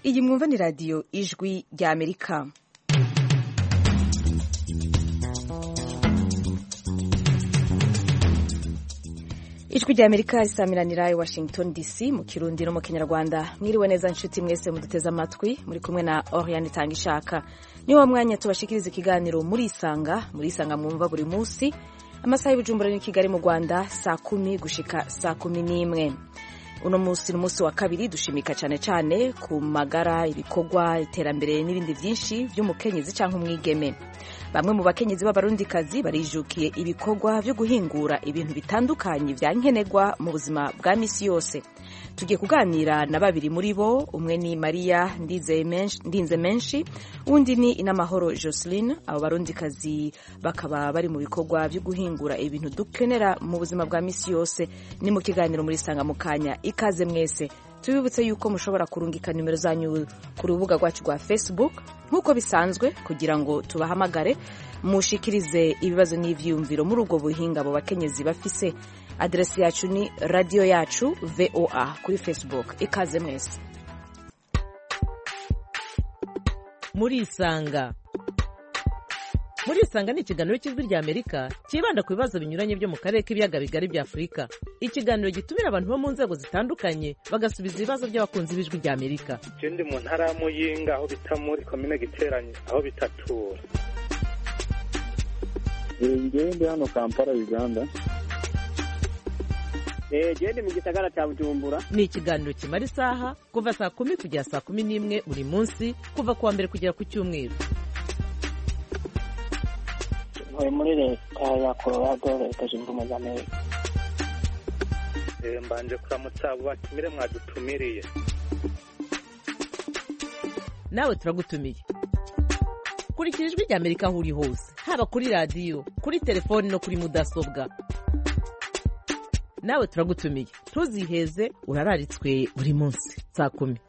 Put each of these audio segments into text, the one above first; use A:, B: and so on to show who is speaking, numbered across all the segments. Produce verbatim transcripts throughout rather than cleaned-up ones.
A: iyi mwumva ni radiyo ijwi rya Amerika. Ijwi rya Amerika isamiranira i Washington D C mu Kirundi no mu Kinyarwanda. Mwiriwe neza nshuti mwese muduteze amatwi, muri kumwe na Oriane Tangishaka. Ni wa mwanya tubashikiriza ikiganiro muri Isanga, muri Isanga mwumva buri munsi amasaha y'Ubujumbura ni Kigali mu Rwanda saa kumi gushika saa kumi n'imwe. Uno munsi ni umunsi wa kabiri dushimika cyane cyane ku magara, ibikorwa, iterambere n'ibindi byinshi by'umukenyezi cyangwa umwigeme. Bamwe mu bakenyezi b'abarundikazi barijukiye ibikorwa byo guhingura ibintu bitandukanye bya nkenerwa mu buzima bwa misi yose. Tugiye kuganira na babiri muri bo, umwe ni Maria Ndinze Menshi, undi ni Inamahoro Joseline. Abo barundikazi bakaba bari mu bikorwa byo guhingura ibintu dukenera mu buzima bwa misi yose. Ni mu kiganiro muri Sanga mu kanya. Ikaze mwese. Tubibutse yuko mushobora kurungika nimero zanyu ku rubuga rwacu rwa Facebook nk'uko bisanzwe kugira ngo tubahamagare mushikirize ibibazo n'ivyumviro muri ubwo buhinga abo bakenyezi bafise. Adresi yacu ni radio yacu V O A kuri Facebook. Ikaze mwese.
B: Muri Isanga. Muri Isanga ni ikiganiro cy'Ijwi rya Amerika kibanda ku bibazo binyuranye byo mu karere k'ibiyaga bigari bya Afurika. Ikiganiro gitumira abantu bo mu nzego zitandukanye bagasubiza ibibazo by'abakunzi b'Ijwi rya Amerika.
C: Je ndi mu ntara ya Muyinga aho bita muri commune Giteranye aho bitatura.
D: Ngiye ndi hano Kampala, Uganda.
E: Eh je ndi mu gisagara cya Bujumbura.
B: Ni ikiganiro kimara isaha kuva saa kumi kugera saa kumi n'imwe buri munsi kuva kuwa mbere kugera ku Cyumweru.
E: Muri leta ya Colorado, leta zunze ubumwe za Amerika.
C: Eh mbanje kuramutsa abo batumire mwadutumiriye.
B: Nawe turagutumiye. Kurikira Ijwi rya Amerika aho uri hose, haba kuri radio, kuri telefoni no kuri mudasobwa. Nawe turagutumiye. Ntuziheze, urararitswe buri munsi saa kumi.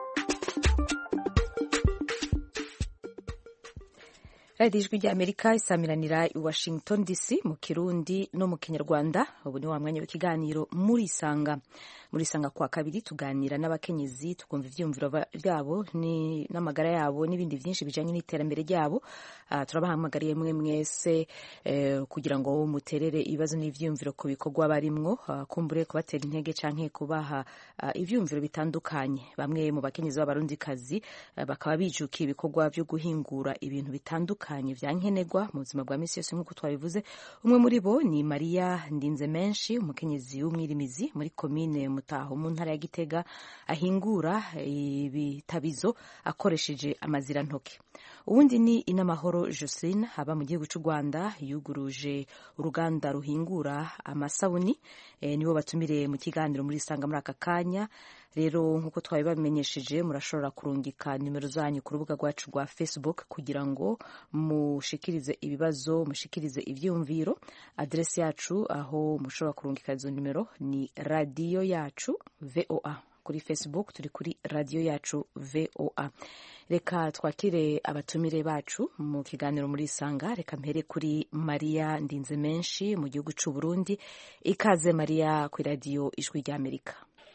A: Radio Ijwi rya Amerika isamiranira i Washington D C mu Kirundi no mu Kinyarwanda. Ubu ni wa mwanya w'ikiganiro muri Isanga. Muri Isanga kwa kabiri tuganira n'abakenyezi, tukumva ivyumviro byabo ni n'amagara yabo n'ibindi byinshi bijanye n'iterambere ryabo. Uh, turabahamagariye mwe mwese eh, kugira ngo muterere ibibazo n'ivyumviro ku bikorwa barimwo, uh, kumbure kubatera intege canke kubaha uh, ivyumviro bitandukanye. Bamwe mu bakenyezi b'abarundikazi uh, bakaba bijukiye ibikorwa byo guhingura ibintu bitandukanye vya nkenerwa mu buzima bwa misi yose nk'uko twabivuze. Umwe muri bo ni Maria Ndinze Menshi, umukenyezi w'umwirimizi muri komine Mutaho mu ntara ya Gitega, ahingura ibitabizo akoresheje amazirantoke. Uwundi ni Inamahoro Joseline, haba mu gihugu cy'u Rwanda, yuguruje uruganda ruhingura amasabuni. E, nibo batumire mu kiganiro muri Isanga muri aka kanya. Rero nkuko twabibamenyesheje, murashobora kurungika nimero zanyu ku rubuga rwacu rwa Facebook kugira ngo mushikirize ibibazo, mushikirize ivyumviro. Adresi yacu aho mushobora kurungika izo nimero ni radio yacu V O A. Kuri Facebook turi kuri radio yacu V O A. Reka twakire abatumire bacu mu kiganiro muri Isanga. Reka mpere kuri Maria Ndinze Menshi mu gihugu cy'u Burundi. Ikaze Maria ku radio Ijwi rya Amerika.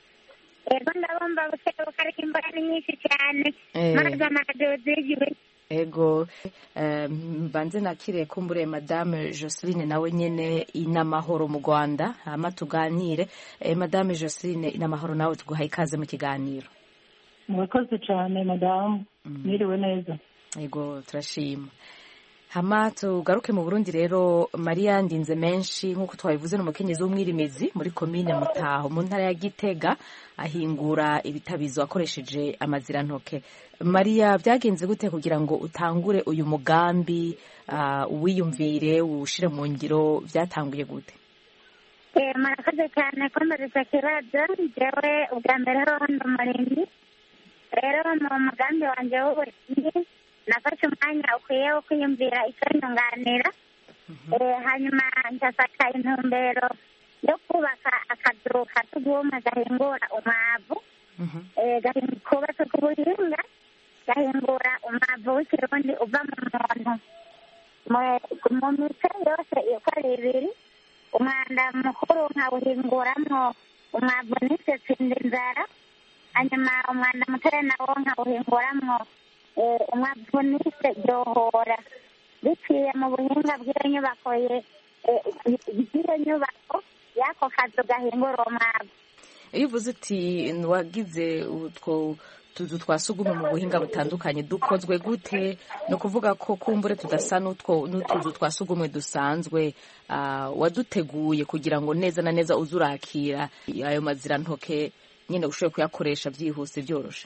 F: Ego ndabomba guteruka ariko imbaraga nyinshi cyane. Maze amadoziwe.
A: Ego mbanze um, nakire kumbure Madame Joseline nawe nyene Inamahoro mu Rwanda, hama tuganire. Eh, Madame Joseline Inamahoro nawe tuguhaye ikaze mu kiganiro.
G: Murakoze cyane Madame. Mwiriwe mm. neza.
A: Ego turashima. Hama tugaruke mu Burundi rero. Maria Ndinze Menshi nk'uko twabivuze no mukenyezi w'umwirimizi muri komine Mutaho mu ntara ya Gitega, ahingura ibitabizo akoresheje amazirantoke. Maria, byagenze gute kugira ngo utangure uyu mugambi, uh, uwiyumvire ushire mu ngiro, byatanguye gute?
F: Eh marakoze cyane ko mbareza kibazo. Jewe ubwa mbere ho hano Marindi, rero mu mugambi wanje w'uburimyi nafashe umwanya ukwiye wo kwiyumvira icyo nyunganira. Eh hanyuma ndafata intumbero yo kubaka akazu katuguma gahingura umwavu. Eh gahinguka ku buhinga, gahingura umwavu w'ikirundi uva mu muntu. Mu mice yose uko ari ibiri, umwanda mukuru nkawuhinguramwo umwavu n'isesindi nzara, hanyuma umwanda mutoya nawo nkawuhinguramwo umwavu nise ryohora biciye mu buhinga bw'iyo nyubako bw'iyo nyubako y'ako kazu gahingura uwo mwavu.
A: iyo uvuze uti wagize utwo tuzu twa sugumwe mu buhinga butandukanye dukozwe gute? ni ukuvuga ko kumbure tudasa n'utuzu twa sugumwe dusanzwe, waduteguye kugira ngo neza na neza uze urakira ayo mazirantoke nyine ushoboye kuyakoresha byihuse byoroshe?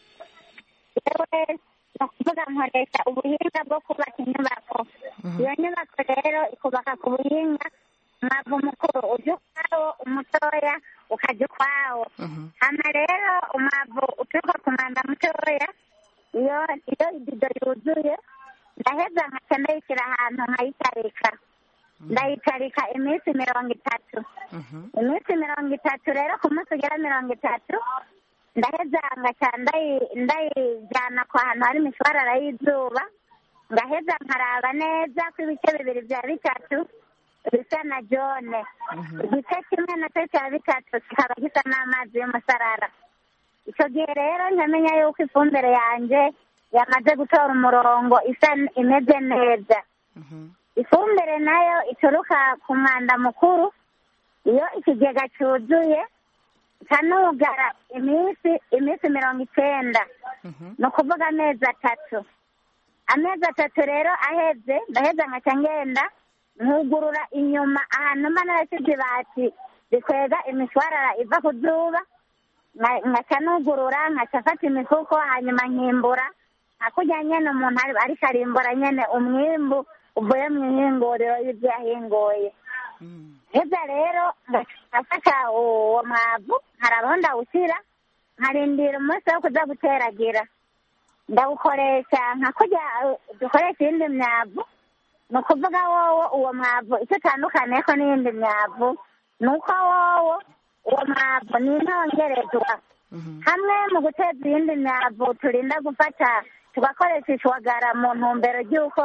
F: yewe ni ukuvuga nkoresha ubuhinga bwo kubaka inyubako. iyo nyubako rero ikubaka ku buhinga umwavu mukuru ujya ukwawo, umutoya ukajya ukwawo. hano rero umwavu uturuka ku mwanda mutoya, iyo iyo ibido yuzuye ndaheza nkaca ndayishyira ahantu nkayitarika. ndayitarika iminsi mirongo itatu. iminsi mirongo itatu rero ku munsi ugera mirongo itatu ndaheza ngaca ndayijyana ku hantu hari imishwarara y'izuba, ngaheza nkaraba neza ko ibice bibiri bya bitatu bisa na jone. igice kimwe nacyo cya bitatu kikaba gisa n'amazi y'umusarara. icyo gihe rero nkamenya yuko ifumbire yanjye yamaze gutora umurongo isa imeze neza. ifumbire nayo ituruka ku mwanda mukuru, iyo ikigega cyuzuye kanugara iminsi iminsi mirongo icyenda, ni ukuvuga amezi atatu. amezi atatu rero aheze ndaheza nkaca ngenda nkugurura inyuma ahantu mba narashyize ibati rikwega imishwarara iva ku zuba, nkaca nugurura nkaca afata imifuko hanyuma nkimbura hakurya nyene umuntu ariko arimbura nyene umwimbu uvuye mu ihinguriro y'ibyo yahinguye. heza rero ngafata uwo mwavu nkarabaho ndawushyira, nkarindira umunsi wo kuza guteragira. ndawukoresha nka kurya dukoresha iyindi myavu. ni ukuvuga wowo uwo mwavu icyo utandukaniyeho n'iyindi myavu ni uko wowo uwo mwavu ni intongerezwa. hamwe mu guteza iyindi myavu turinda gufata tugakoresha ishwagara mu ntumbero ry'uko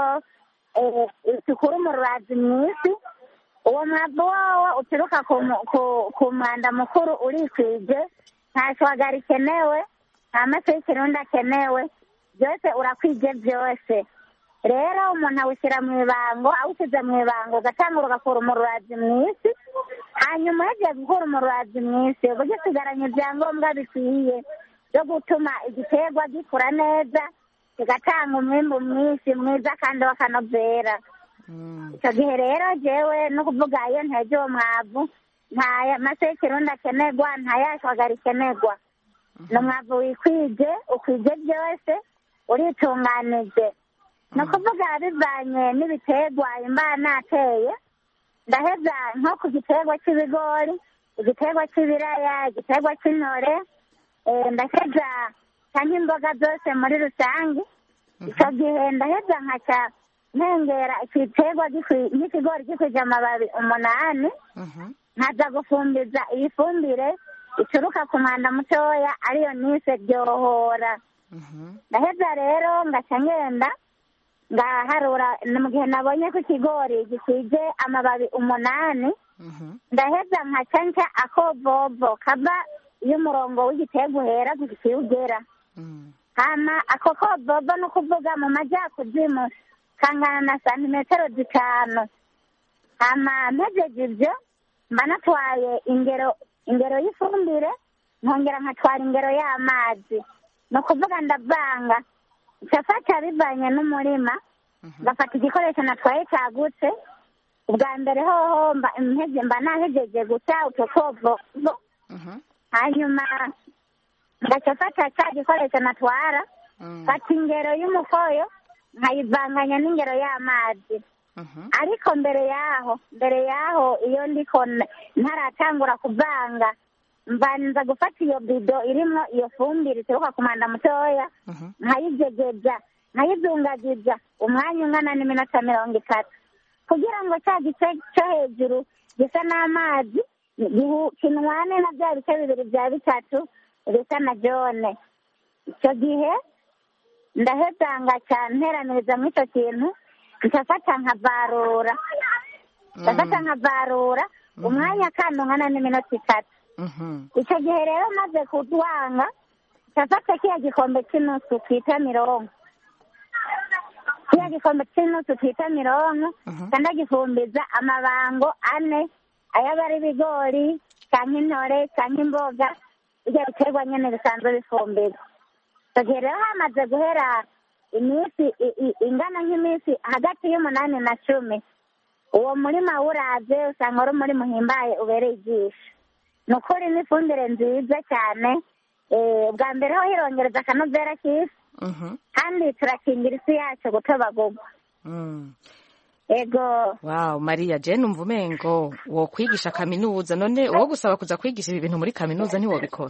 F: dukura umurazi mu isi. uwo mwavu wowo uturuka ku mwanda mukuru urikwije, nta shwagara ikenewe, nta mase y'ikirundi akenewe, byose urakwije byose. rero umuntu awushyira mu ibango, awushyize mu ibango ugatangura ugakura umurazi mu isi. hanyuma yagiye gukura umurazi mu isi uba ugisigaranye ibyangombwa bikwiye byo gutuma igiterwa gikura neza, kigatanga umwimbu mwinshi mwiza kandi w'akanovera. icyo gihe rero jewe no kuvuga iyo ntege uwo mwavu nta mase y'ikirundi akenerwa, nta yashwagara ikenerwa. ni umwavu wikwije, ukwije byose, uritunganije. ni ukuvuga bivanye n'ibiterwa imba nateye. ndaheza nko ku giterwa cy'ibigori, igiterwa cy'ibiraya, igiterwa cy'intore, ndaheza cyangwa imboga zose muri rusange. icyo gihe ndaheza nkaca ntengera igiterwa nk'ikigori gikwije amababi umunani, nkaza gufumbiza iyi fumbire ituruka ku mwanda mutoya ariyo nise ryohora. ndaheza rero ngaca ngenda ngaharura mu gihe nabonye ko ikigori gikwije amababi umunani, ndaheza nkaca nca akovovo kava iyo umurongo w'igiterwa uhera kukiwugera. hama ako kovovo ni ukuvuga mu majyakuzimu kangana na santimetero zitanu. hama mpejeje ibyo mba natwaye ingero ingero y'ifumbire, nkongera nkatwara ingero y'amazi. ni ukuvuga ndavanga ncafata bivanye n'umurima, ngafata igikoresho natwaye cyagutse. ubwa mbere hoho mba nahejeje guca utwo kovovo, hanyuma ngacafata cya gikoresho natwara, fata ingero y'umukoyo nkayivanganya n'ingero y'amazi. ariko mbere yaho mbere yaho iyo ndiko ntaratangura kuvanga, mbanza gufata iyo bido irimo iyo fumbire ituruka ku mwanda mutoya, nkayijegeza nkayizungagiza umwanya ungana n'iminota mirongo itatu, kugira ngo cya gice cyo hejuru gisa n'amazi kinwane na bya bice bibiri bya bitatu bisa na jone. icyo gihe ndaheza ngaca nteraniriza muri icyo kintu, nkafata nkavarura ndafata nkavarura umwanya kandi ungana n'iminota itatu. icyo gihe rero maze kudwanga ndafata kiya gikombe cy'inusu twita mironko, kiya gikombe cy'inusu twita mironko ndagifumbiza amabango ane, ayaba ari ibigori cyangwa intore cyangwa imboga, ibyo biterwa nyine bisanzwe bifumbira. Igihe rero hamaze guhera iminsi ingana nk'iminsi hagati y'umunani na cumi, uwo murima wuraze usanga ari umurima uhimbaye ubereye ijisho. Ni ukuri ni ifumbire nziza cyane, bwa mbere ho hirongereza akanovera k'isi, kandi turakingira isi yacu gutobagurwa. Ego.
A: Wow, Maria je numva umengo wo kwigisha kaminuza, none uwo gusaba kuza kwigisha ibi bintu muri kaminuza ntiwobikora?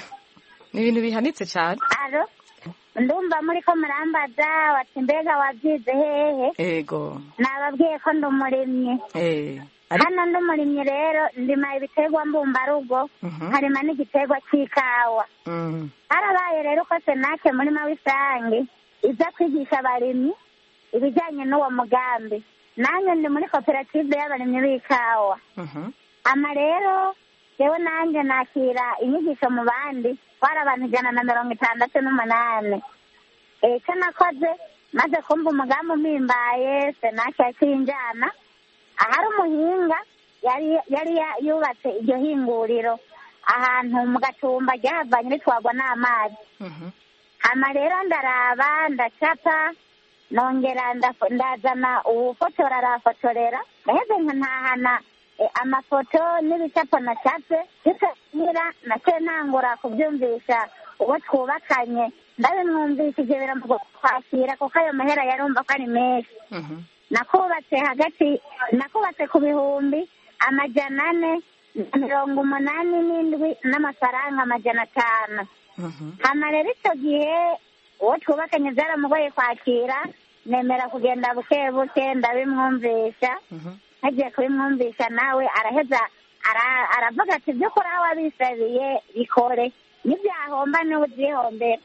A: Ni ibintu bihanitse cyane.
F: Aro ndumva muri ko murambaza wati mbega wabyize hehe?
A: Ego.
F: Nababwiye ko ndi umurimyi.
A: Eh.
F: Hano ndi umurimyi rero ndima ibiterwa mbumbarugo, harima n'igiterwa cy'ikawa. Harabaye rero ko senake murima w'isange iza kwigisha abarimyi ibijyanye n'uwo mugambi. Nanjye ndi muri koperative y'abarimyi b'ikawa. Ama rero yewe nanjye nakira inyigisho mu bandi, twari abantu ijana na mirongo itandatu n'umunani. Icyo nakoze maze kumva umugambi umpimbaye, senake yakinjana ahari umuhinga yari yari yubatse iryo hinguriro ahantu mu gatumba ryahavanye ritwagwa n'amazi. Hama rero ndaraba ndacapa, nongera ndazana uwufotora arafotorera, ndaheze nkantahana amafoto n'ibicapo nacape, bitanyira naciye ntangura kubyumvisha uwo twubakanye, ndabimwumvishije biramugoye kwakira kuko ayo mahera yarumva ko ari menshi. Nakubatse hagati nakubatse ku bihumbi amajana ane na mirongo umunani n'indwi n'amafaranga amajana atanu. Hama rero icyo gihe uwo twubakanye byaramugoye kwakira, nemera kugenda buke buke ndabimwumvisha. Hagiye kubimwumvisha nawe araheza aravuga ati ibyo ukora wabisabiye bikore, n'ibyahomba niwe ubyihombera.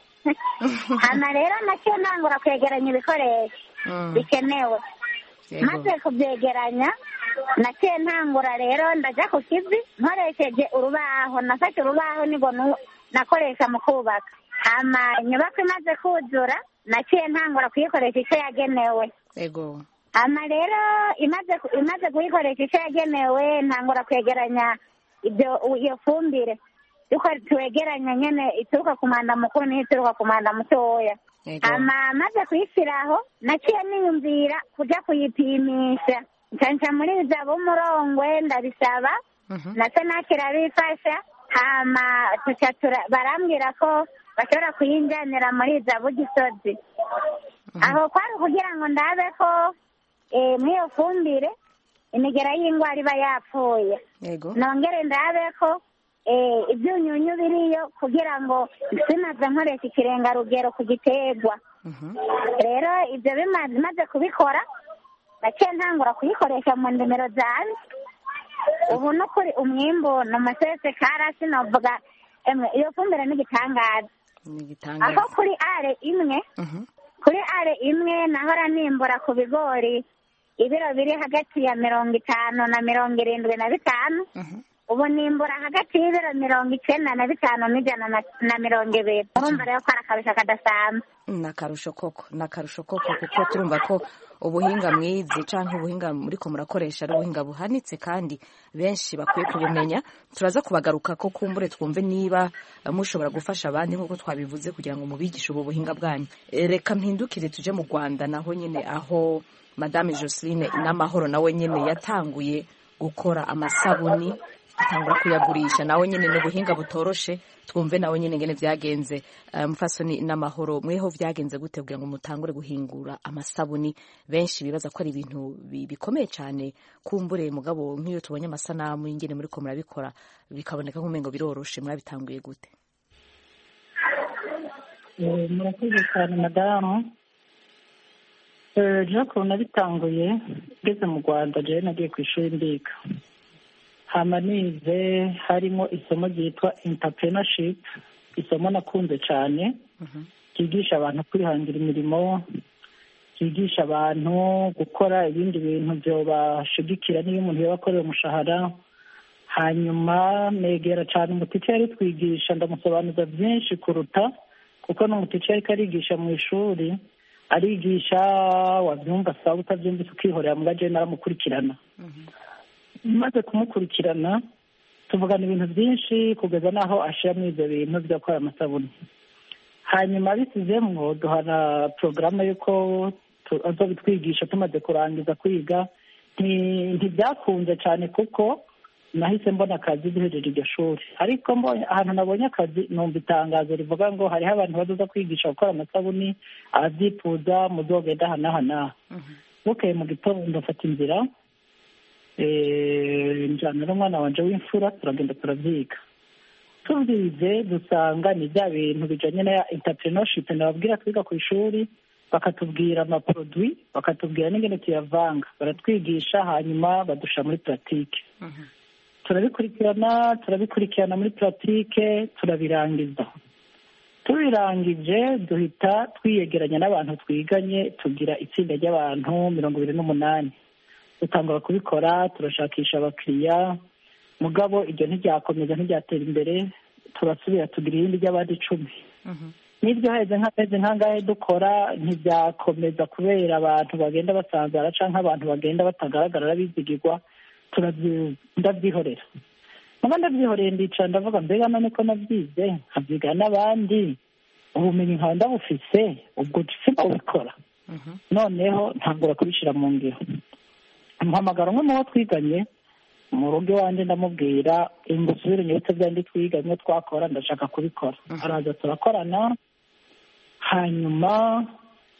F: Hama rero nacyo ntangura kwegeranya ibikoresho bikenewe. Maze kubyegeranya naciye ntangura rero ndajya ku kivi nkoresheje urubaho. Nafashe urubaho nigo nakoresha mu kubaka. Hama inyubako imaze kuzura naciye ntangura kuyikoresha icyo yagenewe.
A: Ego.
F: Hama rero imaze imaze kuyikoresha icyo yagenewe ntangura kwegeranya ibyo iyo fumbire, yuko twegeranya nyene ituruka ku mwanda mukuru n'ituruka ku mwanda mutoya. Hama maze kuyishyiraho naciye niyumvira kujya kuyipimisha, ncanca muri za b'umurongwe ndabisaba, nase nakira bifasha. Hama tucatura barambwira ko bashobora kuyinjanira muri za Bugisozi. Aho kwari kugira ngo ndabe ko mw'iyo fumbire imigera y'indwara iba yapfuye. Nongere ndabe ko ibyunyunyu biriyo kugira ngo sinaza nkoresha ikirengarugero ku giterwa. Rero ibyo bimaze kubikora naciye ntangura kuyikoresha mu ndimiro zanjye. Ubu no kuri umwimbu ni umusese karasi, navuga iyo fumbire ni igitangaza. Aho kuri are imwe kuri are imwe nahora nimbura ku bigori ibiro biri hagati ya mirongo itanu na mirongo irindwi na bitanu, ubu nimbura hagati y'ibiro mirongo icyenda na bitanu n'ijana na mirongo ibiri. Urumva rero ko ari akarusho kadasanzwe.
A: Ni akarusho koko, ni akarusho koko kuko turumva ko ubuhinga mwizi cyangwa ubuhinga muri ko murakoresha ari ubuhinga buhanitse kandi benshi bakwiye kubumenya. Turaza kubagaruka ko kumbure twumve niba mushobora gufasha abandi nk'uko twabivuze kugira ngo mubigishe ubu buhinga bwanyu. Reka mpindukire tuje mu Rwanda naho nyine aho Madame Joseline N'amahoro nawe nyine yatanguye gukora amasabuni, atangura kuyagurisha. Nawe nyine n'ubuhinga butoroshe, twumve nawe nyine ngene vyagenze. Mufasoni N'amahoro, mweho vyagenze gute kugira ngo mutangure guhingura amasabuni? Benshi bibaza ko ari ibintu bikomeye cyane, kumbure mugabo nk'iyo tubonye amasanamu y'ingene muri ko murabikora bikaboneka nk'umengo biroroshe. Mwabitanguye gute?
G: Murakoze cyane madamu. Joko nabitanguye ngeze mu Rwanda, je nagiye ku ishuri ndiga. Hama nize harimo isomo ryitwa entrepreneurship, isomo nakunze cyane, kigisha abantu kwihangira imirimo, kigisha abantu gukora ibindi bintu byo bashigikira niyo umuntu yabakorera umushahara. Hanyuma negera cyane umutike yari twigisha, ndamusobanuza byinshi kuruta kuko n'umutica ariko arigisha mu ishuri arigisha wabyumva sawa utabyumvise ukihorera mu gaje naramukurikirana maze kumukurikirana tuvugana ibintu byinshi kugeza n'aho ashiramo ibyo bintu byo gukora amasabune. Hanyuma bisizemwo duhana porogaramu y'uko azobitwigisha tumaze kurangiza kwiga. Ntibyakunze cyane kuko nahise mbona akazi duhejeje iryo shuri, ariko mbonye ahantu nabonye akazi numva itangazo rivuga ngo hariho abantu bazoza kwigisha gukora amasabuni, ababyifuza muzogenda aha n'aha n'aha. Bukeye mu gitondo ndafata inzira njyana n'umwana wanje w'imfura turagenda turavyiga. Tubyize dusanga ni bya bintu bijanye na entrepreneurship nababwira twiga ku ishuri, bakatubwira amaproduit, bakatubwira n'ingene tuyavanga, baratwigisha hanyuma badusha muri pratique. turabikurikirana turabikurikirana muri pratique turabirangiza. Tubirangije duhita twiyegeranya n'abantu twiganye, tugira itsinda ry'abantu mirongo ibiri n'umunani. Dutangura kubikora, turashakisha abakiriya, mugabo iryo ntiryakomeza ntiryatera imbere, turasubira tugira irindi ry'abandi icumi. N'iryo heze nk'amezi nk'angahe dukora ntibyakomeza kubera abantu bagenda basanzara canke abantu bagenda batagaragara bizigirwa, ndabyihorera. Muba ndabyihoreye ndicara ndavuga mbega none ko nabyize nkabyiga n'abandi, ubumenyi nkaba ndabufise, ubwo sima ubikora. Noneho ntangura kubishira mu ngiro. Mpamagara umwe mu bo twiganye mu rugo iwanjye ndamubwira ngo usubire nyibutse byandi twiganye twakora ndashaka kubikora. Araza turakorana, hanyuma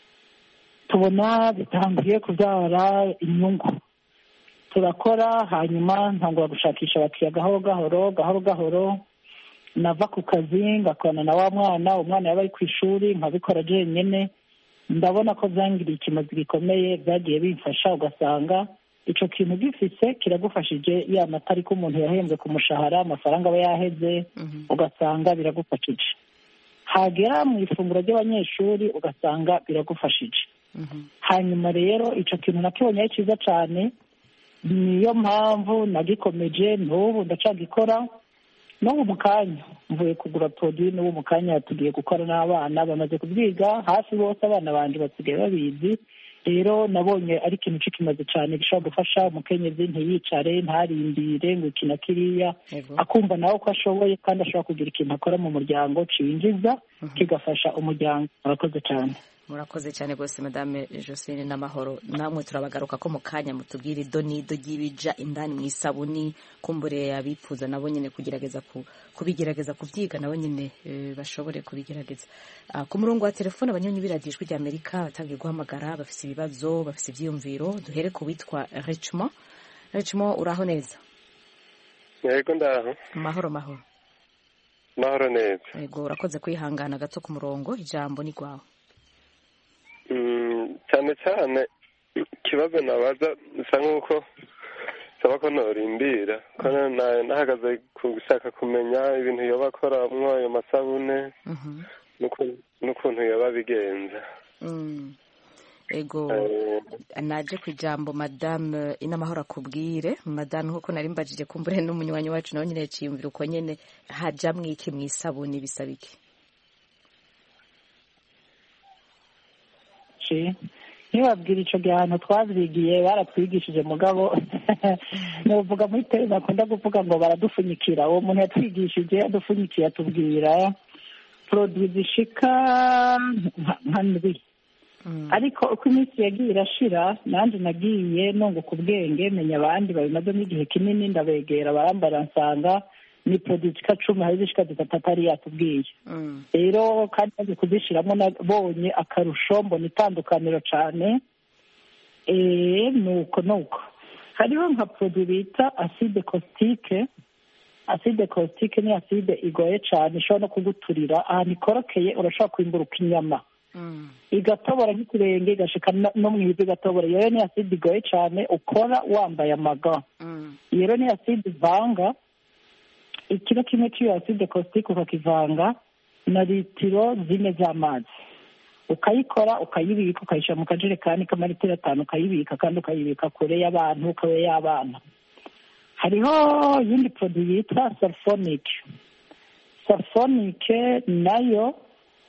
G: tubona bitangiye kubyara inyungu. Turakora hanyuma ntangura gushakisha abakiriya gahoro gahoro gahoro gahoro. Nava ku kazi ngakorana na wa mwana, umwana yaba ari ku ishuri nkabikora jenyine. Ndabona ko byangiriye ikimazi gikomeye, byagiye bimfasha, ugasanga ico kintu gifise kiragufashije ya matari ko umuntu yahembwe ku mushahara, amafaranga aba yaheze, ugasanga biragufashije. Hagera mu ifunguro ry'abanyeshuri ugasanga biragufashije. Hanyuma rero ico kintu nakibonye ari cyiza cyane, niyo mpamvu nagikomeje n'ubu ndacagikora. N'ubu mu kanya mvuye kugura produit, n'ubu mu kanya tugiye gukora n'abana bamaze kubyiga hafi bose, abana bandi basigaye babizi. Rero nabonye ari ikintu kimaze cyane gishobora gufasha umukenyezi ntiyicare ntarindire ngo ikina kiriya, akumva nawe ko ashoboye kandi ashobora kugira ikintu akora mu muryango cinjiza kigafasha umuryango. Murakoze cyane.
A: Murakoze cyane rwose Madame Joseline n'amahoro. Namwe turabagaruka ko mu kanya mutubwira idonido ry'ibija indani mu isabuni, kumbure abifuza nabo nyene kugerageza kubigerageza kuvyiga nabo nyene e, bashobore kubigerageza. Uh, ku murongo wa telefone abanyonyi biradijwe rya Amerika batangiye guhamagara, bafise ibibazo, bafise ivyiyumviro. Duhere ku witwa Richmond. Richmond, uraho neza?
H: Yego ndaho.
A: Mahoro mahoro.
H: Mahoro neza.
A: Yego, urakoze kwihangana gato ku murongo, ijambo ni gwawe.
H: cyane cyane ikibazo nabaza bisa nk'uko saba ko norimbira ko nahagaze gushaka kumenya ibintu yoba akoramwo ayo masabune n'ukuntu yoba bigenza.
A: Ego naje ku ijambo Madame Inamahoro akubwire. Madame nkuko nari mbajije kumbure n'umunywanyi wacu nawe nyine yaciyumvira uko nyene hajamwo iki mu isabune bisaba iki?
G: Ntibabwira ico gihano twavyigiye baratwigishije mugabo nuvuga muri tele bakunda kuvuga ngo baradufunyikira. Uwo muntu yatwigishije adupfunyikiye atubwira produit zishika nka ndwi, ariko uko iminsi yagiye irashira nanje nagiye nunguka ubwenge menya abandi babimazemo igihe kinini, ndabegera barambara nsanga ni produit zishika cumi hari zishika zitatu atari yatubwiye. Rero kandi maze kuzishiramo nabonye akarusho, mbona itandukaniro cane. Eh nuko nuko hariho nka produit bita acide caustique. Acide caustique ni acide igoye cane, ishobora no kuguturira ahantu ikorokeye, urashobora kwimburuka inyama igatobora nk'ikirenge igashika no mw'ivi igatobora. Iyo ni acide igoye cane ukora wambaye amaga. Iyo ni acide ivanga ikiro kimwe cy'iyo acide caustique ukakivanga na litiro zine z'amazi, ukayikora ukayibika ukayishyira mu kajerekani k'amaritiro atanu, ukayibika kandi ukayibika kure y'abantu, ukaba y'abana. Hariho yindi produit yitwa sulfonic. Sulfonic nayo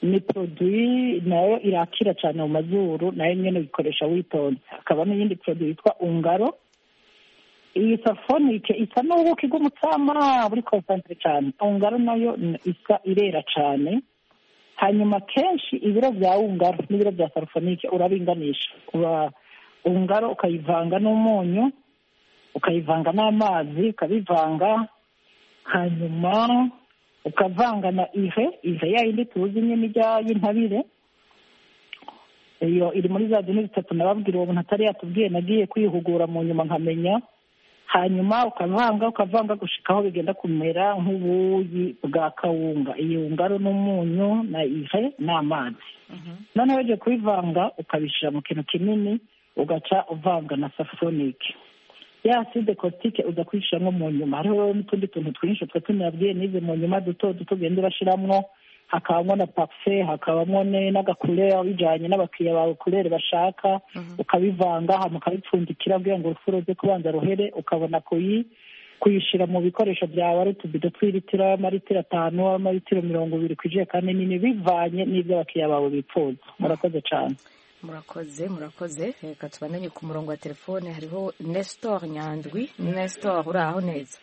G: ni produit nayo irakira cyane mu mazuru, nayo nyene uyikoresha witonze. Hakaba n'iyindi produit yitwa Ungaro. Iyi safonike isa n'ubuki bw'umutsama buri concentre cyane. Ungaro nayo isa irera cyane. Hanyuma kenshi ibiro bya Ungaro n'ibiro bya safonike urabinganisha. Kuba Ungaro ukayivanga n'umunyu, ukayivanga n'amazi, ukabivanga, hanyuma ukavanga na ihe ihe yayindi tuzi nyine ijya y'intabire. Iyo iri muri za dini bitatu nababwira uwo muntu atari yatubwiye, nagiye kwihugura mu nyuma nkamenya. Hanyuma ukavanga ukavanga gushikaho bigenda kumera nk'ubuyi bwa kawunga. Iyo Ungaro n'umunyu na ihe n'amazi. Noneho ugiye kubivanga ukabishira mu kintu kinini, ugaca uvanga na safonike. Ya acide caustique uza kwishiramwo mu nyuma. Hariho n'utundi tuntu twinshi twe tunabwiye nize mu nyuma duto duto genda urashiramwo, hakabamwo na parfait, hakabamwo n'agacouleur bijanye n'abakiriya bawe couleur bashaka, ukabivanga hama ukabipfundikira kugira ngo urufuroze kubanza ruhere, ukabona kuyi kuyishira mu bikoresho byawe, ari utubido tw'ilitiro, amaritiro atanu, amaritiro mirongo ibiri kw'ijerekani nini, bivanye n'ibyo abakiriya bawe bipfuza. Murakoze cyane.
A: Murakoze murakoze. Reka tubananye ku murongo wa telefone. Hariho Nestor Nyandwi. Nestor, uraho neza?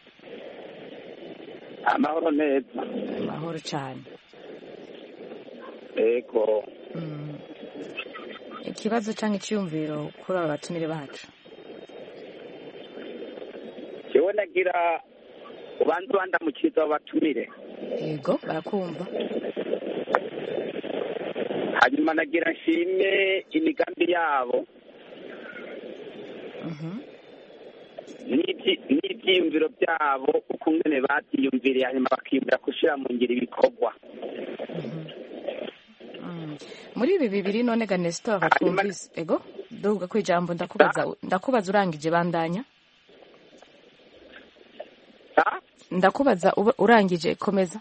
I: Amahoro neza.
A: Amahoro cyane.
I: Ego.
A: Ikibazo cyangwa icyumviro kuri aba batumire bacu?
I: Jewe nagira ubanza bandamukiriza abatumire.
A: Yego, barakumva.
I: Hanyuma nagira nshime imigambi yabo n'ibyiyumviro byabo ukungene babyiyumviriye, hanyuma bakiyumvira gushyira mu ngiro ibikorwa.
A: Muri ibi bibiri none ga Nestor twumvise. Ego duga ku ijambo, ndakubaza ndakubaza urangije bandanya. Ndakubaza urangije komeza.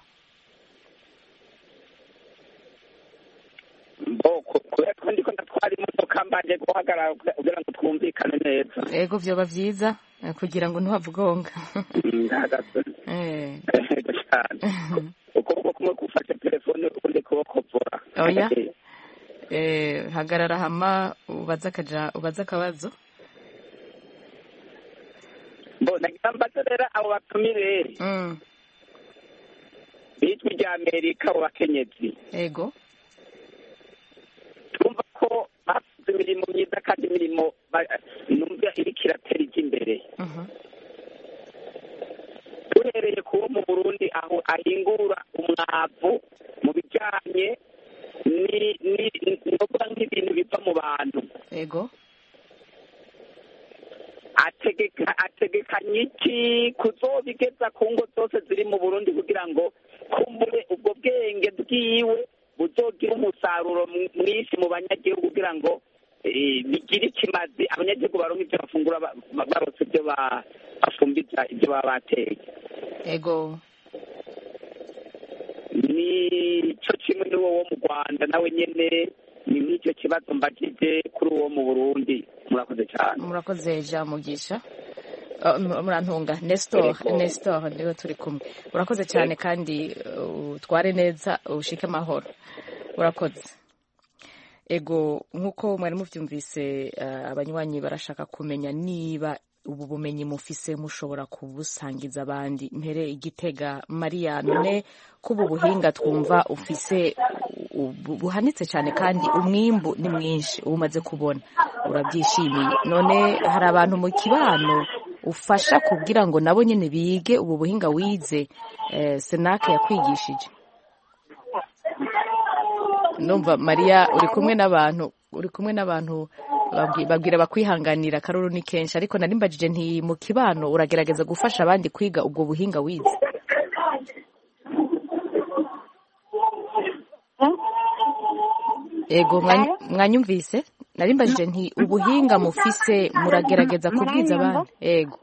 I: Ndiko ndatwara imodoka mbanje guhagarara kugira ngo twumvikane neza.
A: Ego vyoba vyiza kugira ngo ntuhavugonga.
I: Ndahagaze. Eh. Ukuboko kumwe gufata telefone ukundi kuboko vora.
A: Oya. Eh, hagarara hama ubaza kaja ubaza kabazo.
I: Mbona ngambaza rero abo batumire. Mm. Bitwa rya Amerika abo bakenyezi.
A: Ego.
I: Tumva ko bafite imirimo myiza kandi imirimo numva iriko iratera ijya imbere. Duhereye kuwo mu Burundi aho ahingura umwavu mu bijanye n'inovuga nk'ibintu biva mu bantu.
A: Ego.
I: Ategeka ategekanye iki kuzobigeza ku ngo zose ziri mu Burundi kugira ngo kumbure ubwo bwenge bwiwe buzogira umusaruro mwinshi mu banyagihugu kugira ngo bigire ikimazi abanyagihugu baronka ibyo bafungura barose ibyo bafumbiza ibyo baba bateye.
A: Ego.
I: Ni cyo kimwe n'uwo wo mu Rwanda nawe nyene ni n'icyo kibazo mbagije kuri uwo mu Burundi. Murakoze cyane.
A: Murakoze Jean Mugisha. Murantunga Nestor Nestor ndiwe turi kumwe. Urakoze cyane kandi utware neza ushike amahoro. Urakoze. Ego nkuko mwari muvyumvise, abanywanyi barashaka kumenya niba ubu bumenyi mufise mushobora kubusangiza abandi. Mpere Igitega Maria, none kubu buhinga twumva ufise buhanitse cyane kandi umwimbu ni mwinshi umaze kubona urabyishimiye, none hari abantu mu kibano ufasha kugira ngo nabo nyene bige ubu buhinga wize eh, Senake yakwigishije? Numva Maria uri kumwe n'abantu uri kumwe n'abantu babwira bakwihanganira karuru ni kenshi, ariko nari mbajije nti mu kibano uragerageza gufasha abandi kwiga ubwo buhinga wize? Ego mwanyumvise nari mbajije nti ubuhinga mufise muragerageza kubwiza abandi? Ego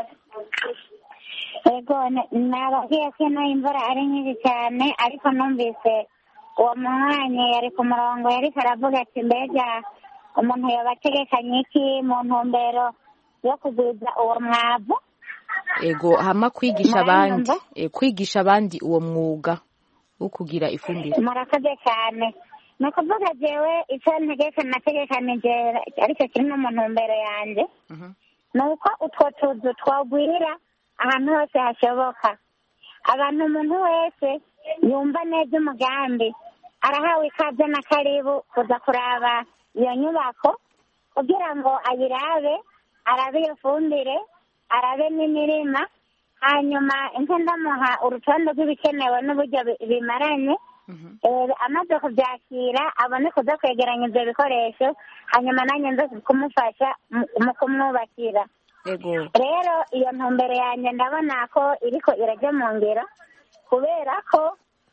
F: ego nababwiye ko ino imvura ari nyinshi cyane, ariko numvise uwo mwanya yari ku murongo yariko aravuga ati mbega umuntu yobategekanye iki mu ntumbero yo kugwiza uwo mwavu.
A: Ego hama kwigisha abandi e, kwigisha abandi uwo mwuga wo kugira ifumbire?
F: murakoze cyane. ni ukuvuga jewe icyo ntegeka nategekanije ariko kiri no mu ntumbero yanjye ni uko utwo tuzu twagwira ahantu hose hashoboka. abantu umuntu wese yumva neza umugambi arahawe ikaze na karibu kuza kuraba iyo nyubako kugira ngo ayirabe, arabe iyo fumbire, arabe n'imirima, hanyuma inka ndamuha urutonde rw'ibikenewe n'uburyo bimaranye. amaze kubyakira abone kuza kwegeranya ibyo bikoresho, hanyuma nanjye nze kumufasha mu kumwubakira. rero iyo ntumbero yanjye ndabona ko iriko irajya mu ngiro, kubera ko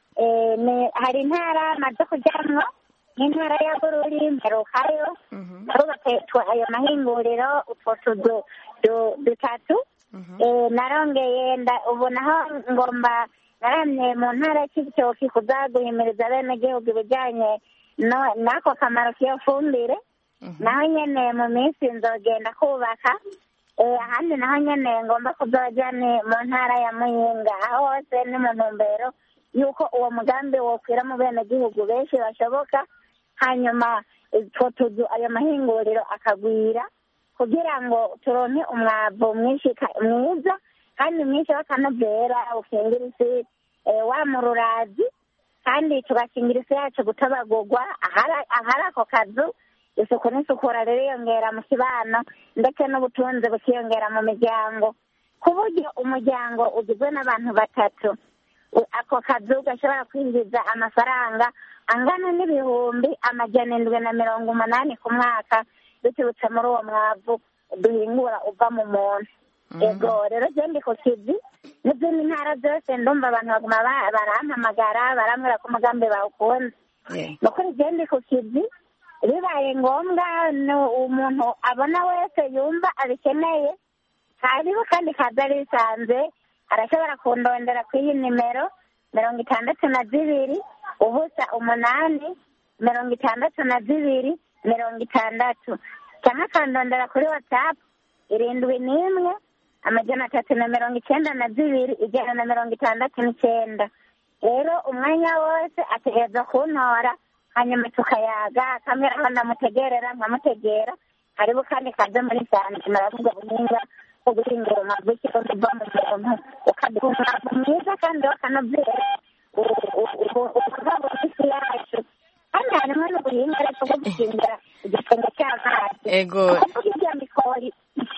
F: hari intara amaze kujyamwo nk'intara ya Bururi, mperukayo barubatse ayo mahinguriro utwo tuzu dutatu. narongeye ubu naho ngomba naramye mu ntara y'Ibitoki kuza guhimiriza bene gihugu ibijyanye n'ako kamaro k'iyo fumbire. naho nyene mu minsi nzogenda kubaka ahandi, naho nyene ngomba kuzoja ni mu ntara ya Muyinga. aho hose ni mu ntumbero y'uko uwo mugambi wokwira mu bene gihugu benshi bashoboka, hanyuma utwo tuzu ayo mahinguriro akagwira kugira ngo turonke umwavu mwinshi mwiza kandi mwinshi w'akanovera ukingira isi wa mururazi, kandi tugakingira isi yacu gutabagurwa. ahari ako kazu isuku n'isukura ririyongera mu kibano ndetse n'ubutunzi bukiyongera mu miryango, ku buryo umuryango ugizwe n'abantu batatu ako kazu gashobora kwinjiza amafaranga angana n'ibihumbi amajana indwi na mirongo umunani ku mwaka biturutse muri uwo mwavu duhingura uva mu muntu. ego rero je ndi ku kivi n'izindi ntara zose ndumva abantu baguma barampamagara barambwira ko umugambi bawukunze. nukuri je ndi ku kivi, bibaye ngombwa umuntu abona wese yumva abikeneye hariho kandi kaza risanze arashobora kundondera kuri iyi nimero mirongo itandatu na zibiri ubusa umunani mirongo itandatu na zibiri mirongo itandatu, cyangwa akandondera kuri watsapu irindwi n'imwe amajana atatu na mirongo icyenda na zibiri ijana na mirongo itandatu n'icyenda. rero umwanya wose ategereza kuntora, hanyuma tukayaga akamera aho ndamutegerera nkamutegera. hariho kandi kaze muri sante naravuga ubuhinga bwo guhingura umwavu w'ikirundi uva mu muntu ukaduha umwavu mwiza kandi wakanovyera ukuva mu isi yacu. kandi harimo n'ubuhinga ariko bwo gukingira igisenge cy'amazi. ego irya mikori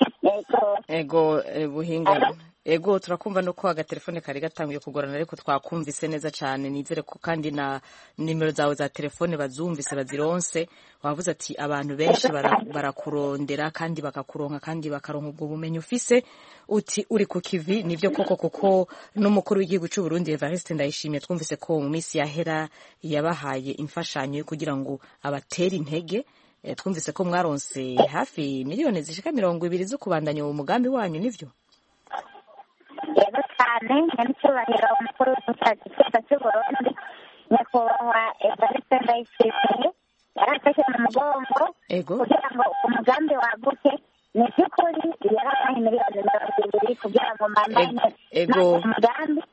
A: ego buhinga ego turakumva no ko agatelefone kari gatanguye kugorana, ariko twakumvise neza cyane. nizere ko kandi na nimero zawe za telefone bazumvise bazironse. wavuze ati abantu benshi barakurondera kandi bakakuronka kandi bakaronka ubwo bumenyi ufise, uti uri ku kivi. nivyo koko kuko n'umukuru w'igihugu cy'u Burundi Evariste Ndayishimiye twumvise ko mu minsi yahera yabahaye imfashanyo kugira ngo abatere intege. twumvise ko mwaronse hafi miliyoni zishika mirongo ibiri zo kubandanya uwo mugambi wanyu, nivyo?
F: yego cyane. nyanicyubahiro umukuru w'igihugu cy'u Burundi nyakubahwa Evariste Ndayishimiye yarafashe mu mugongo kugira ngo umugambi waguke. ni by'ukuri yarahaye miliyoni mirongo ibiri kugira ngo mbandanye umugambi.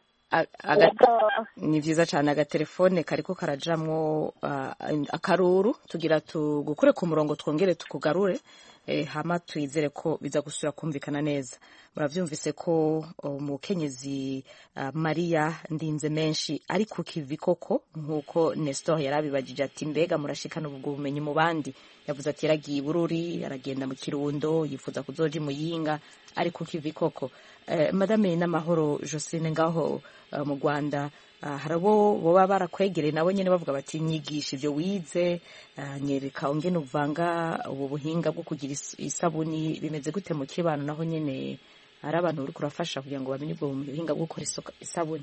A: ni vyiza cyane. agatelefone kariko karajamwo akaruru, tugira tugukure ku murongo twongere tukugarure, hama twizere ko biza gusubira kumvikana neza. muravyumvise ko umukenyezi Maria Ndinze menshi ari ku kivi koko, nk'uko Nestor yarabibajije ati mbega murashikana ubwo bumenyi mu bandi. yavuze ati yaragiye i Bururi, aragenda mu Kirundo, yifuza kuzoja i Muyinga, ari ku kivi koko. madame n'amahoro Joseline ngaho mu Rwanda harabo boba barakwegereye nabo nyene bavuga bati nyigisha ivyo wize, nyereka ongene uvanga ubu buhinga bwo kugira isabuni bimeze gute mu kibano, naho nyene hari abantu uri kurafasha kugira ngo bamenye ubwo buhinga bwo gukora isabuni.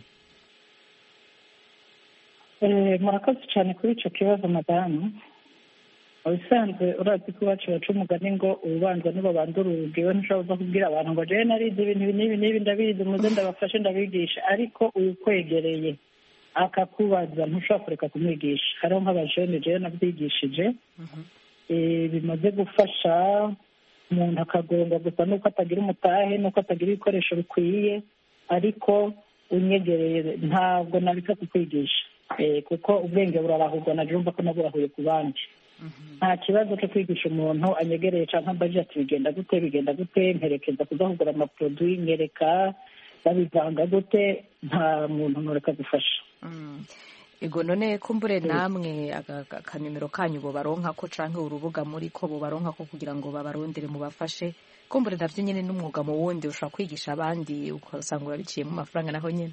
G: murakoze cyane kuri ico kibazo madamu. ubusanzwe urazi ko iwacu baca umugani ngo ububanza nibo bandura urugi. we ntushobora kubwira abantu ngo jewe narize ibintu n'ibi n'ibi ndabizi muze ndabafashe ndabigisha, ariko uwukwegereye akakubaza ntushobora kureka kumwigisha. hariho nk'abajene jewe nabyigishije bimaze gufasha umuntu akagonga gusa nuko atagira umutahe, nuko atagira ibikoresho bikwiye, ariko unyegereye ntabwo nabika kukwigisha. kuko ubwenge burarahurwa na jumva ko naburahuye ku bandi. Nta kibazo cyo kwigisha umuntu anyegereye cyangwa mbaje ati bigenda gute bigenda gute mperekeza kudahugura amaproduwi nyereka babivanga gute, nta muntu ntoreka gufasha.
A: Ego none kumbure namwe akanimero kanyu bo baronka ko canke urubuga muri ko bo baronka ko kugira ngo babarondere mu bafashe, kumbure navyo nyene n'umwuga mu wundi ushobora kwigisha abandi ukasanga urabiciye mu mafaranga naho nyene.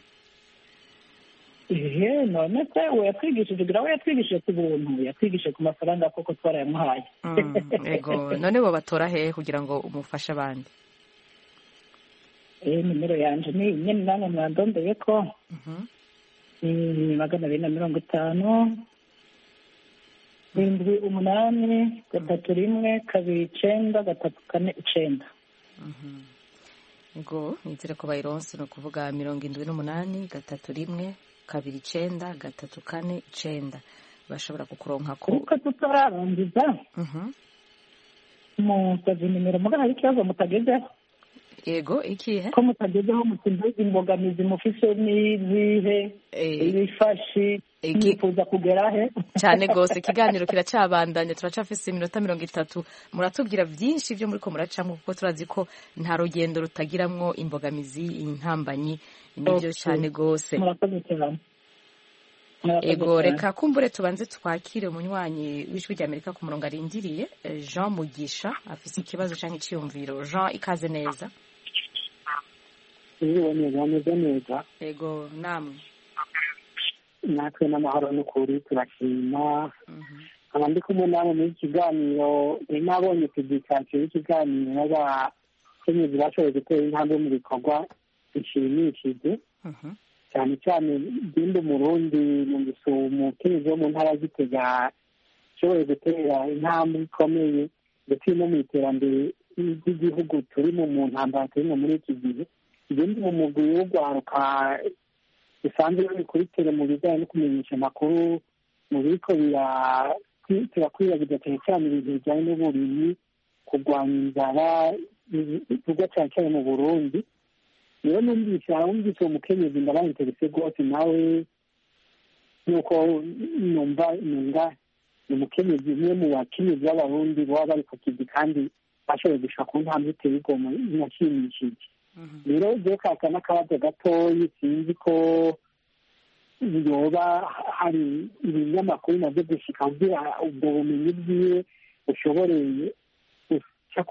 G: Ehe, none se we yatwigishije kugira we yatwigishije ku buntu, yatwigishije ku mafaranga koko twarayamuhaye.
A: Ego none bo batora hehe kugira ngo umufashe abandi?
G: Eh, nimero yanje ni nyene namwe mwandondeye ko ni magana abiri na mirongo itanu indwi umunani gatatu rimwe kabiri icenda gatatu kane icenda.
A: Ngo nizere ko bayironse ni ukuvuga mirongo indwi n'umunani gatatu rimwe kabiri icenda gatatu kane icenda. Bashobora kukuronka ko
G: uko tutararangiza musaza nimero mugana hari ikibazo mutagezeho.
A: Ego ikihe
G: ko mutagezeho mutimbuza imbogamizi mufise n'izihe ibifashi igifuza kugera he
A: cyane gose. Ikiganiro kiracabandanya, turacafise iminota mirongo itatu, muratubwira byinshi byo muri ko muracamo kuko turazi ko nta rugendo rutagiramwo imbogamizi intambanyi nibyo cyane gose.
G: Murakoze cyane.
A: Ego reka kumbure tubanze twakire umunywanyi w'ijwi rya Amerika ku murongo arindiriye, Jean Mugisha afise ikibazo canke iciyumviro. Jean, ikaze neza.
J: Iyo neza neza neza.
A: Ego namwe.
J: Natwe n'amahoro n'ukuri turashima. Abandi kumwe nabo muri kiganiro nabonye publication y'ikiganiro n'abakenyezi bashoboye gutera intambwe mu bikorwa bishimishije. Cyane cyane bindi Murundi numvise umukenyezi wo mu ntara Gitega ashoboye gutera intambwe ikomeye ndetse no mu iterambere ry'igihugu turimo mu ntambara turimo muri iki gihe. Ibindi mu mugwi wo gwaruka bisanzwe bikurikira mu bijyanye no kumenyesha amakuru mu biriko birakwirakwiza cyane cyane ibintu bijyanye n'uburimyi, kurwanya inzara bivuga cyane cyane mu Burundi. Rero numvise wumvise uwo mukenyezi ndabaye interese rwose nawe nuko numva nenga ni umukenyezi umwe mu bakenyezi b'abarundi baba bari ku kizi kandi bashoboye gushika ku ntambwe iteye igomwe inashimishije. Rero je kaka n'akabazo gatoyi sinzi ko yoba hari ibinyamakuru navyo gushika kugira ubwo bumenyi bwiwe bushoboreye guca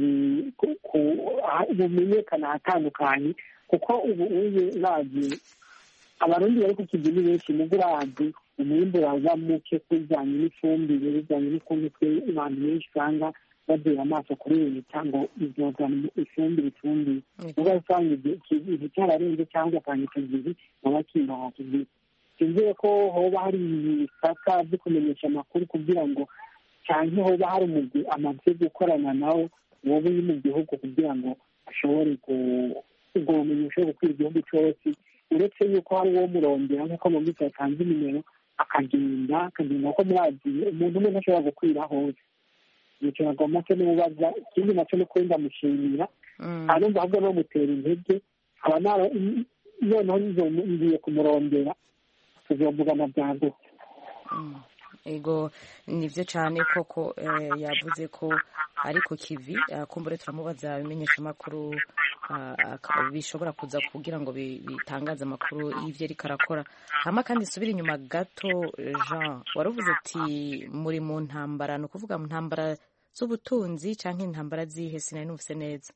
J: bumenyekana ahatandukanye, kuko ubu uye urazi abarundi bari ku kizi ni benshi mugo urazi umwimbu waza muke kubijanye n'ifumbire bijanye n'ukuntu twe abantu benshi usanga badera amaso kuri leta ngo izozana ifumbire ifumbire uba usanga igihe cyararenze cyangwa akanya kagizi n'abakinda hakizi. Sinzeye ko hoba hari ibisaka byo kumenyesha amakuru kugira ngo cyane hoba hari umugwi amaze gukorana nawo wowe uri mu gihugu kugira ngo ashobore ubwo bumenyi bushobore gukwira igihugu cyose, uretse yuko hari uwo murondera nk'uko mu minsi yatanze nimero akagenda akagenda ko murazi umuntu umwe ntashobora gukwira hose. Nicyo nagomba se n'ubaza. Ikindi nacyo ni ukuri ndamushimira arumva ahubwo bamutera intege aba noneho ngiye kumurondera tuzovugana byagutse.
A: Ego nivyo cyane koko yavuze ko ari ku kivi, kumbure turamubaza bimenyesha amakuru bishobora kuza kugira ngo bitangaze amakuru y'ivyo ariko arakora. Hama kandi subira inyuma gato, Jean waravuze ati muri mu ntambara, no kuvuga mu ntambara z'ubutunzi canke intambara zihe? Sinari numvise neza.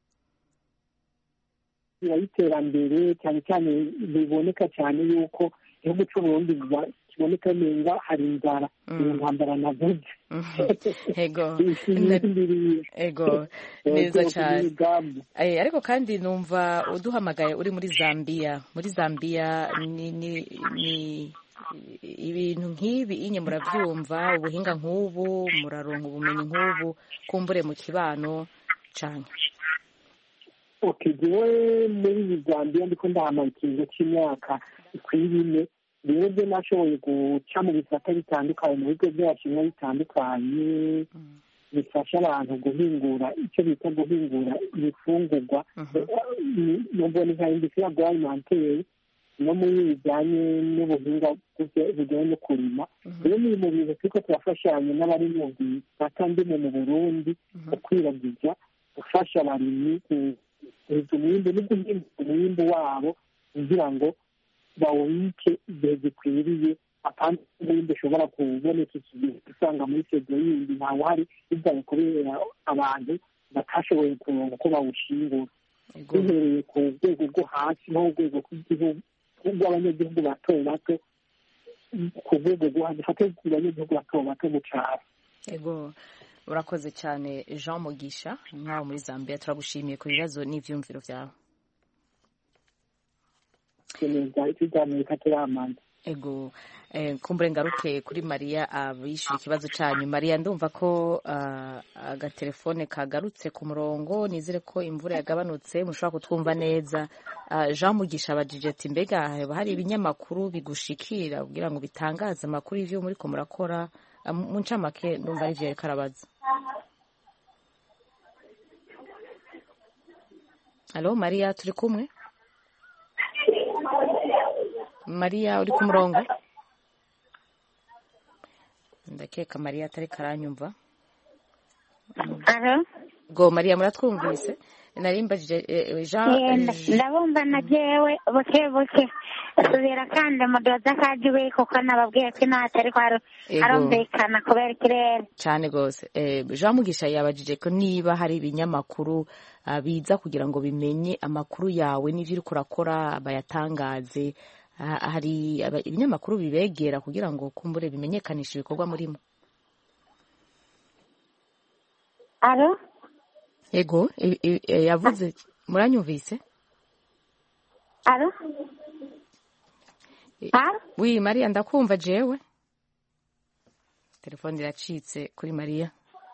J: Iterambere cyane cyane biboneka cyane yuko igihugu cy'Uburundi kiboneka nenga hari inzara iyo ntambara navuze.
A: Ego ego neza cyane. Ariko kandi numva uduhamagaye uri muri Zambia. Muri Zambia ni ni ibintu nk'ibi inye murabyumva, ubuhinga nk'ubu muraronka ubumenyi nk'ubu kumbure mu kibano cyane.
J: Okay, jewe muri Zambia ndiko ndahamaye ikintu cy'imyaka ikwirine, rero byo nashoboye guca mu bisata bitandukanye mu bigo by'abashinwa bitandukanye bifasha abantu guhingura icyo bita guhingura ibifungurwa, nubwo ni nka industrie agroalimentaire no muri bijyanye n'ubuhinga bujyanye no kurima rero ni mu bintu turiko turafashanya n'abari mu batandimo mu Burundi ukwiragiza gufasha abarimyi kuza umwimbu no guhimba umwimbu wabo kugira ngo bawubike igihe gikwiriye apana umwimbu ushobora kuboneka igihe usanga muri sezo yindi ntawe uhari bivaye kubera abantu batashoboye kuronka uko bawushingura duhereye ku rwego rwo hasi no ku rwego rw'igihugu rw'abanyagihugu bato bato ku rwego rwo hasi fate ku banyagihugu bato bato mu cyaro.
A: Ego urakoze cyane Jean Mugisha nk'aho muri Zambia turagushimiye ku bibazo n'ivyumviro vyawe. Ego eh, kumbure ngaruke kuri Maria abishura ikibazo cyanyu. Maria ndumva ko uh, agatelefone kagarutse ku murongo nizere ko imvura yagabanutse mushobora kutwumva neza. uh, Jean Mugisha abajije ati mbega hari ibinyamakuru bigushikira kugira ngo bitangaze amakuru y'ivyo muri ko murakora uh, mu ncamake ndumva ari vyo karabaza. Allo Maria turi kumwe? Maria uri ku murongo? Ndakeka Maria atari karanyumva.
F: Alo?
A: Go Maria muratwumvise? Narimbajije Jean
F: ndabumva na jewe buke buke subira kandi mudoza kajiwe kuko nababwiye ko natari kwaro arumvikana kubera ikirere
A: cyane gose. eh Jean Mugisha yabajije ko niba hari ibinyamakuru biza kugira ngo bimenye amakuru yawe n'ivyo uri kurakora bayatangaze. Hari ibinyamakuru bibegera kugira ngo kumbure bimenyekanisha ibikorwa murimo?
F: Alo?
A: Ego yavuze muranyumvise?
F: Alo?
A: Alo? Oui Maria ndakumva jewe. Telefone iracitse kuri Maria.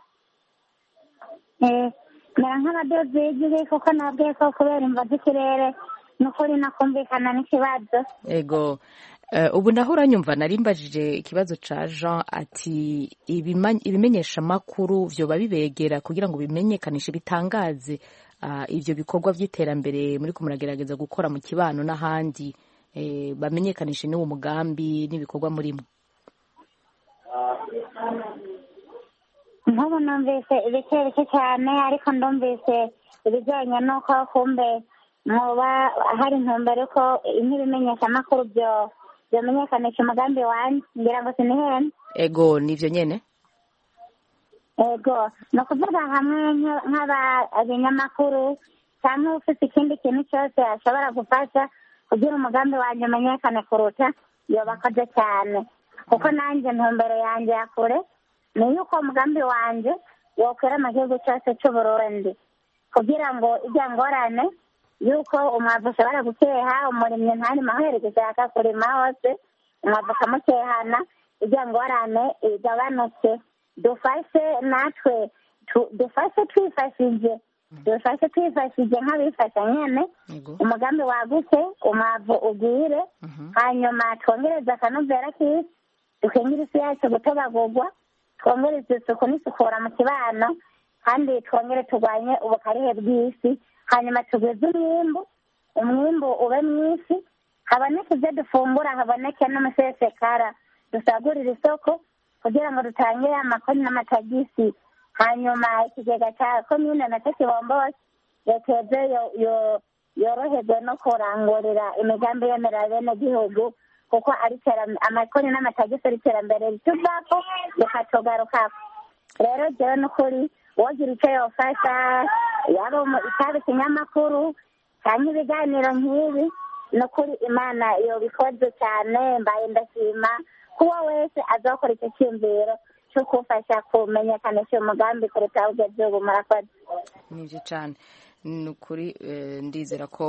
F: Eh narankana dozeje kuko nabwiye ko kubera imva z'ikirere nukuri nakumvikana n'ikibazo.
A: Ego uh, ubu ndaho uranyumva narimbajije ikibazo ca Jean ati ibimenyesha makuru vyo babibegera kugira ngo bimenyekanishe bitangaze uh, ivyo bikorwa vy'iterambere muri ko muragerageza gukora mu kibano n'ahandi eh, bamenyekanishe n'uwo mugambi n'ibikorwa murimo.
F: Nkubu numvise ibike bike cyane ariko ndumvise ibijyanye n'uko kumbe muba hari intumbero ko n'ibimenyesha amakuru byo byamenyekanisha umugambi wanjye ngira ngo sinihene.
A: Ego nivyo nyene.
F: Ego no kuvuga hamwe nk'abanyamakuru cyangwa ufite ikindi kintu cyose ashobora gufasha kugira umugambi wanjye umenyekane kuruta yobakoze cyane kuko nanjye ntumbero yanjye ya kure ni yuko umugambi wanjye wokwera mu gihugu cyose cy'Uburundi kugira ngo ijya ngorane yuko umwavu ushobora gukeha umurimyi ntari mahereke ushaka kurima hose umwavu ukamukehana ijya ngorane igabanuke dufashe natwe dufashe twifashije dufashe twifashije nk'abifasha nyene umugambi wagutse umwavu ugwire hanyuma twongereza akanovera k'isi dukengera isi yacu gutobagurwa twongereza isuku n'isukura mu kibano kandi twongere turwanye ubukarihe bw'isi hanyuma tugwize umwimbu umwimbu ube mwinshi haboneke ibyo dufungura haboneke n'umusesekara dusagurire isoko kugira ngo dutange amakoni n'amatagisi hanyuma ikigega cya komine nacyo kibombose leta yo yoroherwe no kurangurira imigambi yemerera bene gihugu kuko ari amakoni n'amatagisi ari iterambere rituvako rikatugarukako rero jewe n'ukuri wogira icyo yofasha yaba itaba ikinyamakuru cyangwa ibiganiro nk'ibi n'ukuri imana yobikoze cyane mbaye ndashima kuba wese azakora icyo cyiyumviro cyo kufasha kumenyekanisha umugambi kuruta ugeze ubu murakoze.
A: Nivyo cyane nukuri ndizera ko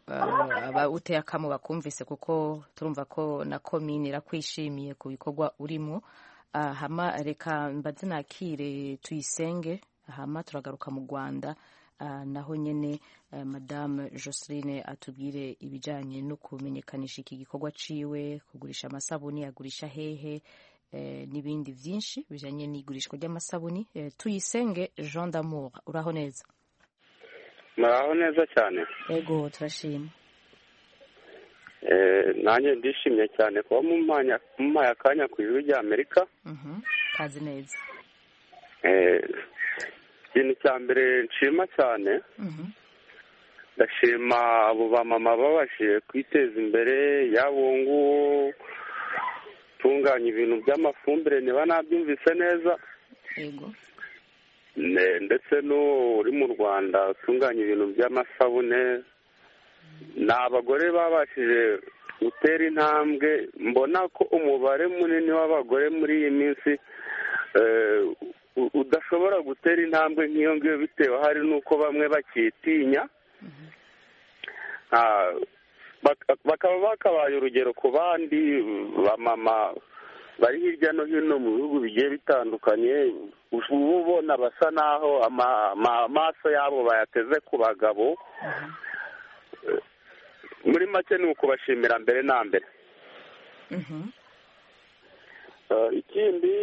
A: abawuteye akamu bakumvise kuko turumva ko na komine irakwishimiye ku bikorwa urimo. Hama reka mbaze nakire tuyisenge hama turagaruka mu Rwanda naho nyene Madame Joseline atubwire ibijanye no kumenyekanisha iki gikorwa ciwe kugurisha amasabuni agurisha hehe n'ibindi vyinshi bijanye n'igurishwa ry'amasabuni. Tuyisenge Jean d'Amour uraho neza?
K: Muraho neza cyane.
A: Ego turashima.
K: nanjye ndishimye cyane kuba mumpaye akanya ku ijwi rya amerika.
A: kazi neza.
K: ikintu cya mbere nshima cyane, ndashima abo bamama babashije kwiteza imbere, yaba uwo nguwo utunganya ibintu by'amafumbire niba nabyumvise neza, ndetse n'uwo uri mu rwanda utunganya ibintu by'amasabune. ni abagore babashije gutera intambwe. mbona ko umubare munini w'abagore muri iyi minsi udashobora gutera intambwe nk'iyo ngiyo, bitewe hari n'uko bamwe bakitinya, bakaba bakabaye urugero ku bandi bamama bari hirya no hino mu bihugu bigiye bitandukanye. uba ubona basa naho amaso yabo bayateze ku bagabo. muri make ni ukubashimira mbere na mbere. ikindi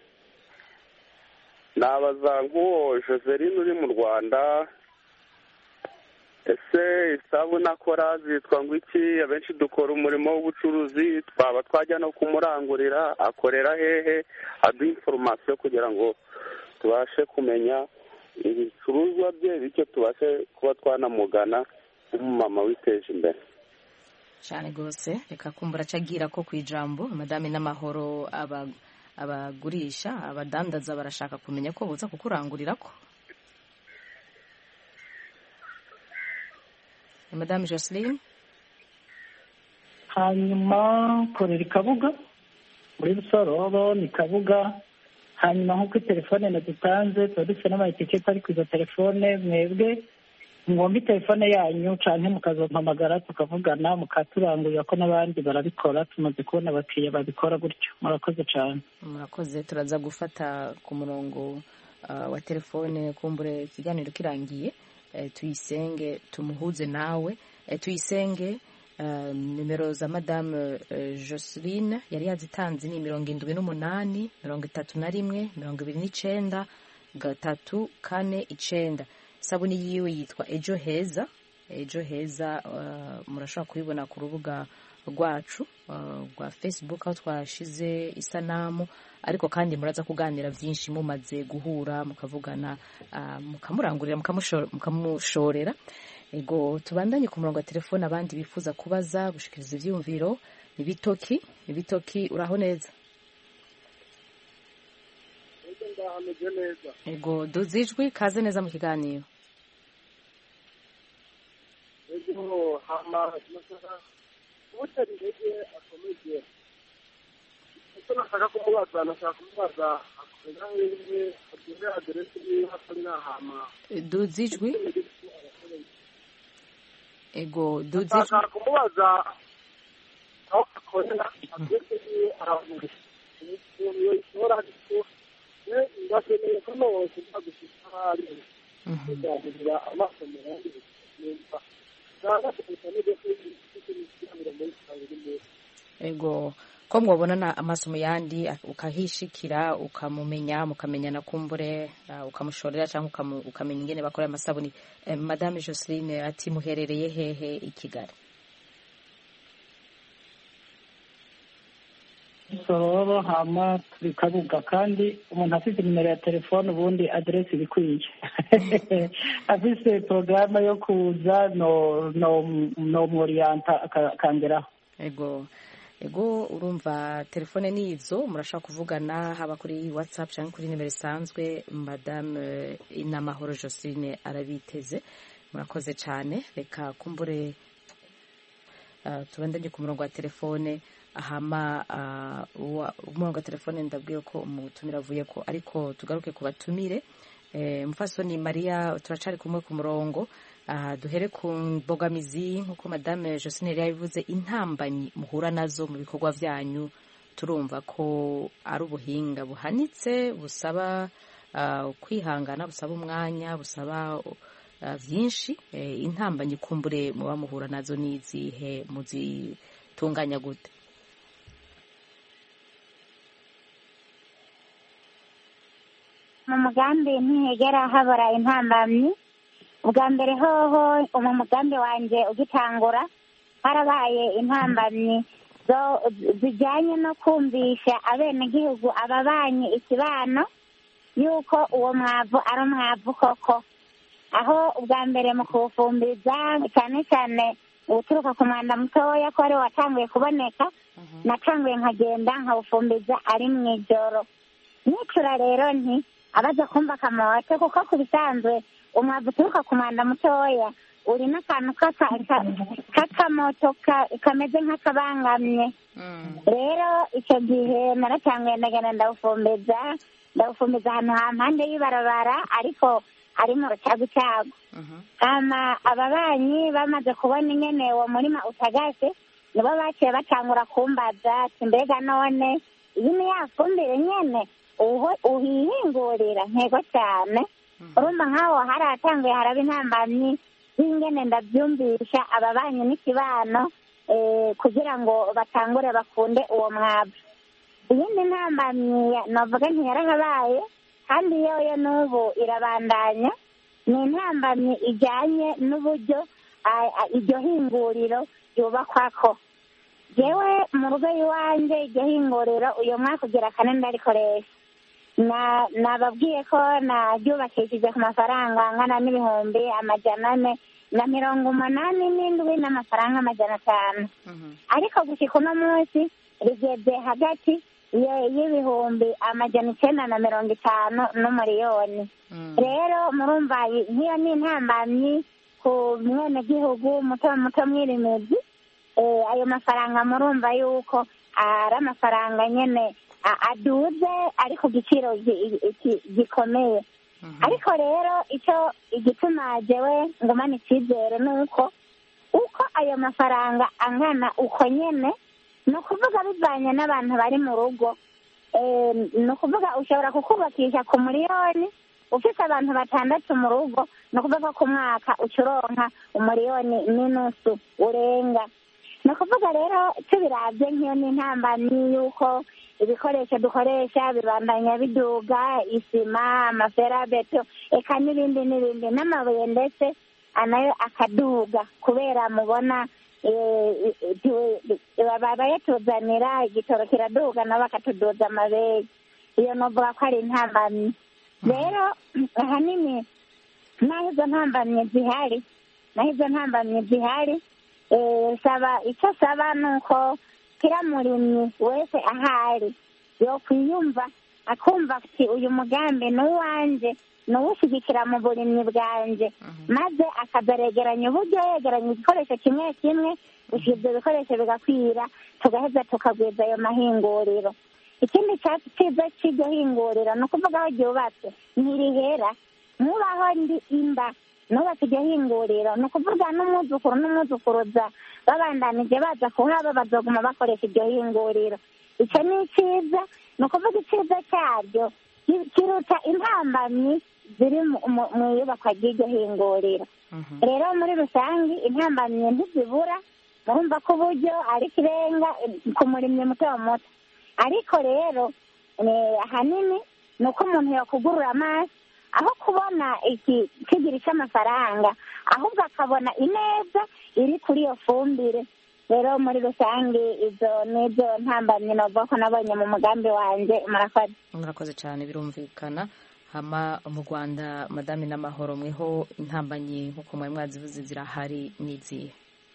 K: nabaza nk'uwo Joseline uri mu rwanda, ese isabune akora zitwa ngo iki? abenshi dukora umurimo w'ubucuruzi, twaba twajya no kumurangurira, akorera hehe? aduha inforomasiyo kugira ngo tubashe kumenya ibicuruzwa bye, bityo tubashe kuba twanamugana nk'umumama witeje imbere
A: cyane rwose. reka kumbura acagira ko ku ijambo madame n'amahoro, abagurisha abadandaza barashaka kumenya ko buza kukurangurira ko. madame Joseline.
G: hanyuma korera ikabuga muri Rusororo ni Kabuga. hanyuma nk'uko telefone nadutanze tuba dufite n'amaetiketi ari ku izo telefone. mwebwe ngomba telefone yanyu cyane mukazompamagara tukavugana, mukaturangurira ko n'abandi barabikora. tumaze kubona abakiriya babikora gutyo. murakoze cyane.
A: murakoze. turaza gufata ku murongo wa telefone kumbure ikiganiro kirangiye, tuyisenge tumuhuze nawe. tuyisenge nimero za madame Joseline yari yazitanze ni mirongo indwi n'umunani mirongo itatu na rimwe mirongo ibiri n'icyenda gatatu kane icyenda. isabune yiwe yitwa ejo heza. ejo heza murashobora kuyibona ku rubuga rwacu rwa Facebook aho twashize isanamu, ariko kandi muraza kuganira byinshi mumaze guhura, mukavugana, mukamurangurira, mukamushorera. ego tubandanye ku murongo wa telefone abandi bifuza kubaza, gushikiriza ivyumviro. ni Bitoki. ni Bitoki, uraho neza? ego duzijwi, kaze neza mu kiganiro.
L: ego hama utari intege akomeje. icyo nashaka kumubaza nashaka kumubaza akorera hehe, agira aderesi yiwe akorera hama.
A: duzijwi. ego duzijwi.
L: nashaka kumubaza aho akorera aderesi yiwe aravuga. iyo ishobora ariko ndakeneye ko nose ndagushika hari. ndagira amaso merandi nimba.
A: ego ko mwabonana amaso mu yandi ukahishikira ukamumenya mukamenyana kumbure ukamushorera cyangwa ukamenya ingene bakora amasabuni. madame Joseline ati muherereye hehe i Kigali?
G: Sororo hama turi Kabuga, kandi umuntu afite nimero ya telefone ubundi aderesi ibikwiye. afise porogaramu yo kuza no no no morienta akangeraho.
A: ego ego urumva telefone nizo murashaka kuvugana, haba kuri WhatsApp cyangwa kuri nimero isanzwe. madame Inamahoro Joseline arabiteze. murakoze cyane. reka kumbure uh, tubandanye ku murongo wa telefone. ahama umurongo wa telefone ndabwiye ko umutumira avuye ko, ariko tugaruke ku batumire. Mufasoni Maria turacari kumwe ku murongo. duhere ku mbogamizi nk'uko madame Joseline yari yabivuze, intambanyi muhura nazo mu bikorwa byanyu. turumva ko ari ubuhinga buhanitse, busaba kwihangana, busaba umwanya, busaba byinshi. intambanyi kumbure muba muhura nazo n'izihe, muzitunganya gute?
F: mu mugambi ntihegera habura intambamyi. ubwa mbere hoho mu mugambi wanjye ugitangura harabaye intambamyi zijyanye no kumvisha abenegihugu ababanyi ikibano yuko uwo mwavu ari umwavu koko, aho ubwa mbere mu kuwufumbiza cyane cyane uturuka ku mwanda mutoya ko ari watanguye kuboneka, natanguye nkagenda nkawufumbiza ari mu ijoro. nicura rero nti abaza kumva akamoto, kuko ku bisanzwe umwavu uturuka ku mwanda mutoya uri n'akantu k'akamoto kameze nk'akabangamye. rero icyo gihe naratanguye ndagenda ndawufumbiza ndawufumbiza ahantu ha mpande y'ibarabara ariko ari mu rucagucagu. hama ababanyi bamaze kubona ingene uwo murima utagase, nibo baciye batangura kumbaza ati mbega none iyi ni ya fumbire nyene uhihingurira? Ntego cyane. urumva nk'aho haratanguye haraba intambamyi z'ingene ndabyumvisha ababanyi n'ikibano kugira ngo batangure bakunde uwo mwavu. iyindi ntambamyi navuga ntiyarahabaye kandi yoyo n'ubu irabandanya, ni intambamyi ijyanye n'uburyo iryo hinguriro ryubakwako. jewe mu rugo iwanjye iryo hinguriro uyu mwaka ugira kane ndarikoresha. nababwiye ko naryubakishije ku mafaranga angana n'ibihumbi amajana ane na mirongo umunani n'indwi n'amafaranga amajana atanu, ariko gushyika uno munsi rigeze hagati y'ibihumbi amajana icyenda na mirongo itanu n'umuriyoni. rero murumva nk'iyo ni intambamyi ku mwenegihugu muto muto mwirimizi. ayo mafaranga murumva yuko ari amafaranga nyine aduze ari ku giciro gikomeye. ariko rero icyo igituma jewe ngumana icyizere ni uko uko ayo mafaranga angana uko nyine, ni ukuvuga bivanye n'abantu bari mu rugo. ni ukuvuga ushobora kukubakisha ku miliyoni ufite abantu batandatu mu rugo, ni ukuvuga ku mwaka ucuronka umuriyoni n'inusu urenga. ni ukuvuga rero tubirabye nk'iyo ni intambamyi y'uko ibikoresho dukoresha bibandanya biduga, isima, amaferabeto, eka n'ibindi n'ibindi, n'amabuye ndetse nayo akaduga kubera mubona bayatuzanira igitoro kiraduga nabo bakatuduza amabere. iyo novuga ko ari intambamyi. rero ahanini naho izo ntambamyi zihari naho izo ntambamyi zihari saba icyo saba ni uko kira murimyi wese ahari yo kwiyumva akumva ati uyu mugambi ni uwanjye, ni uwushyigikira mu burimyi bwanjye, maze akazaregeranya uburyo yegeranya igikoresho kimwe kimwe, gusa ibyo bikoresho bigakwira, tugaheza tukagwiza ayo mahinguriro. ikindi cyatsi cyiza cy'iryo hinguriro ni ukuvuga aho ryubatse ntirihera, ntubaho ndi imba nubatse iryo hinguriro, ni ukuvuga n'umwuzukuru n'umwuzukuruza babandanije baza kuhaba bazoguma bakoresha iryo hinguriro. icyo ni icyiza, ni ukuvuga icyiza cyaryo kiruta intambamyi ziri mu iyubakwa ry'iryo hinguriro. rero muri rusange intambamyi ntizibura, murumva ko uburyo ari ikirenga ku murimyi muto muto. ariko rero ahanini ni uko umuntu yakugurura amaso, aho kubona iki kigiri cy'amafaranga, ahubwo akabona ineza iri kuri iyo fumbire. rero muri rusange izo nizo ntambamyi navuga ko nabonye mu mugambi wanjye. murakoze.
A: murakoze cyane, birumvikana. hama mu Rwanda madame n'amahoro mweho intambamyi nk'uko mwari mwazivuze zirahari n'izihe?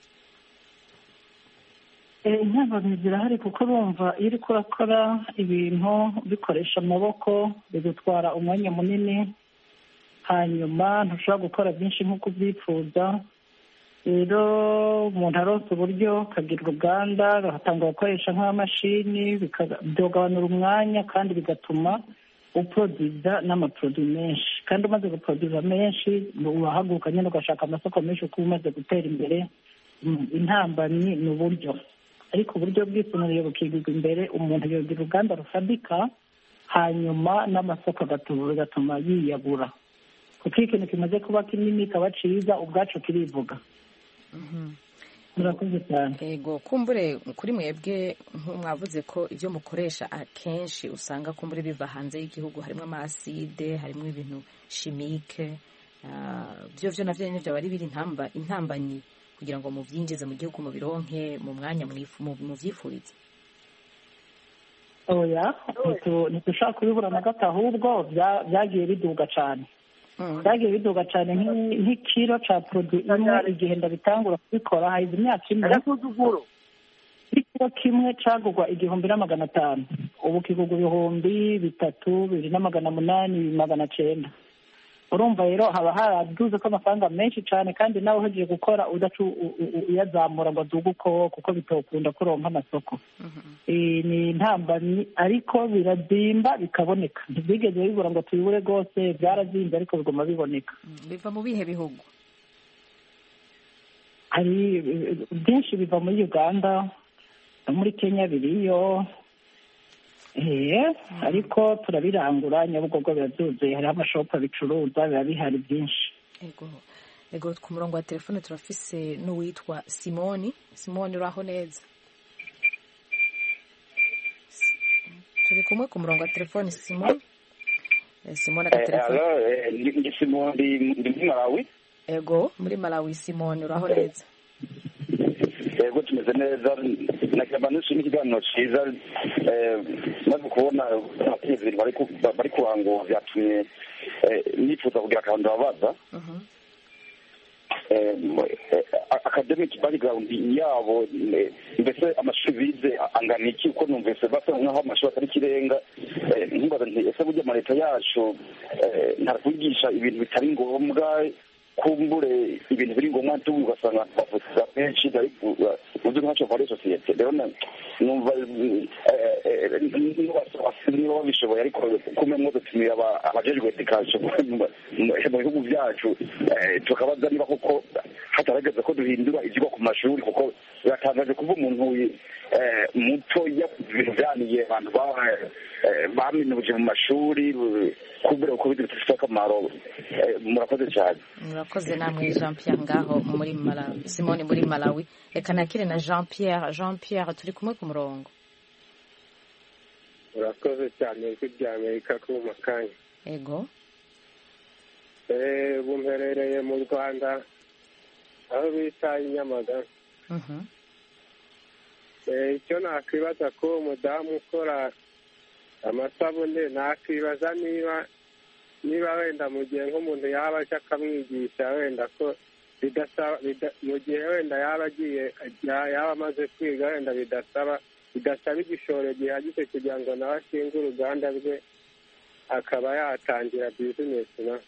G: intambamyi zirahari kuko urumva iyo uri kurakora ibintu bikoresha amaboko bigutwara umwanya munini, hanyuma ntushobora gukora byinshi nk'uko ubyifuza. rero umuntu aronse uburyo akagira uruganda agatanga gukoresha nk'amamashini, bikagabanura umwanya kandi bigatuma uporoduza n'amaporoduwi menshi. kandi umaze guporoduza menshi urahaguruka nyine ugashaka amasoko menshi kuko umaze gutera imbere. intambamyi ni uburyo, ariko uburyo bw'isomero bukigirwa imbere, umuntu yogira uruganda rufadika, hanyuma n'amasoko bigatuma yiyagura. kuko iyo ikintu kimaze kuba kinini kaba cyiza ubwacu kirivuga. murakoze cyane.
A: yego, kumbure kuri mwebwe mwavuze ko ibyo mukoresha akenshi usanga kumbure biva hanze y'igihugu, harimo amaside, harimo ibintu shimike, byo byo navyo nyine byaba ari biri intamba intambamyi kugira ngo muvyinjize mu gihugu mu bironke mu mwanya muvyifuriza?
G: oya ntitushaka kubibura na gato, ahubwo byagiye biduga cyane byagiye biduga cyane nk'ikiro cya produit imwe igihe ndabitangura kubikora hahize imyaka imwe ikiro kimwe cyagurwa igihumbi na magana atanu, ubu kigurwa ibihumbi bitatu bibiri na magana munani magana cyenda. urumva rero haba haraduze ko amafaranga menshi cyane, kandi nawe uhejeje gukora udacu uyazamura ngo aduge uko kuko bitokunda kuronka amasoko. Ni intambamyi ariko biradimba bikaboneka, ntibyigeze bibura ngo tubibure rwose, byarazinze ariko biguma biboneka.
A: Biva mu bihe bihugu?
G: Hari byinshi biva muri Uganda, muri Kenya biriyo, eh ariko turabirangura Nyabugogo birazuze, hari amashopu bicuruza biba bihari byinshi.
A: Ego ego ku murongo wa telefone turafise n'uwitwa Simoni. Simoni uraho neza? Turi kumwe ku murongo wa telefone Simoni. Simoni ka telefone.
M: Hello, ndi Simoni ndi Malawi.
A: Ego muri Malawi. Simoni uraho neza?
M: Ego tumeze neza, nakaba nushi n'ikiganiro cyiza, maze kubona abakozi bari bari kuhango byatumye nifuza kugira akantu babaza. Academic background yabo mbese amashuri bize angana iki, uko numvise basa nkaho amashuri atari kirenga, nkibaza nti ese burya amaleta yacu ntarakwigisha ibintu bitari ngombwa, kumbure ibintu biri ngombwa tubu ugasanga bavuga benshi uzi ntacyo muri sosiyete. Rero numva niba babishoboye, ariko kumwe mwo dutumira abajejwe education mu bihugu byacu tukabaza niba koko hatarageze ko duhindura ikigo ku mashuri, kuko biratangaje kuva umuntu muto ibintu byaniye abantu baminuje mu mashuri, kumbure uko bidufite akamaro. Murakoze cyane.
A: Murakoze namwe Jean Pierre ngaho muri Malawi. Simone muri Malawi. Reka nakire na Jean Pierre. Jean Pierre turi kumwe ku murongo.
C: Murakoze cyane kujya Amerika ku makanya.
A: Ego.
C: Eh bumherereye mu Rwanda aho bita Nyamagabe.
A: Mhm.
C: Eh icyo nakwibaza ko umudamu ukora amasabune, nakwibaza niba niba wenda mu gihe nk'umuntu yaba aje akamwigisha wenda ko bidasaba mu gihe wenda yaba agiye yaba amaze kwiga wenda bidasaba bidasaba igishoro gihagije kugira ngo nawe ashinge uruganda rwe akaba yatangira bizinesi na.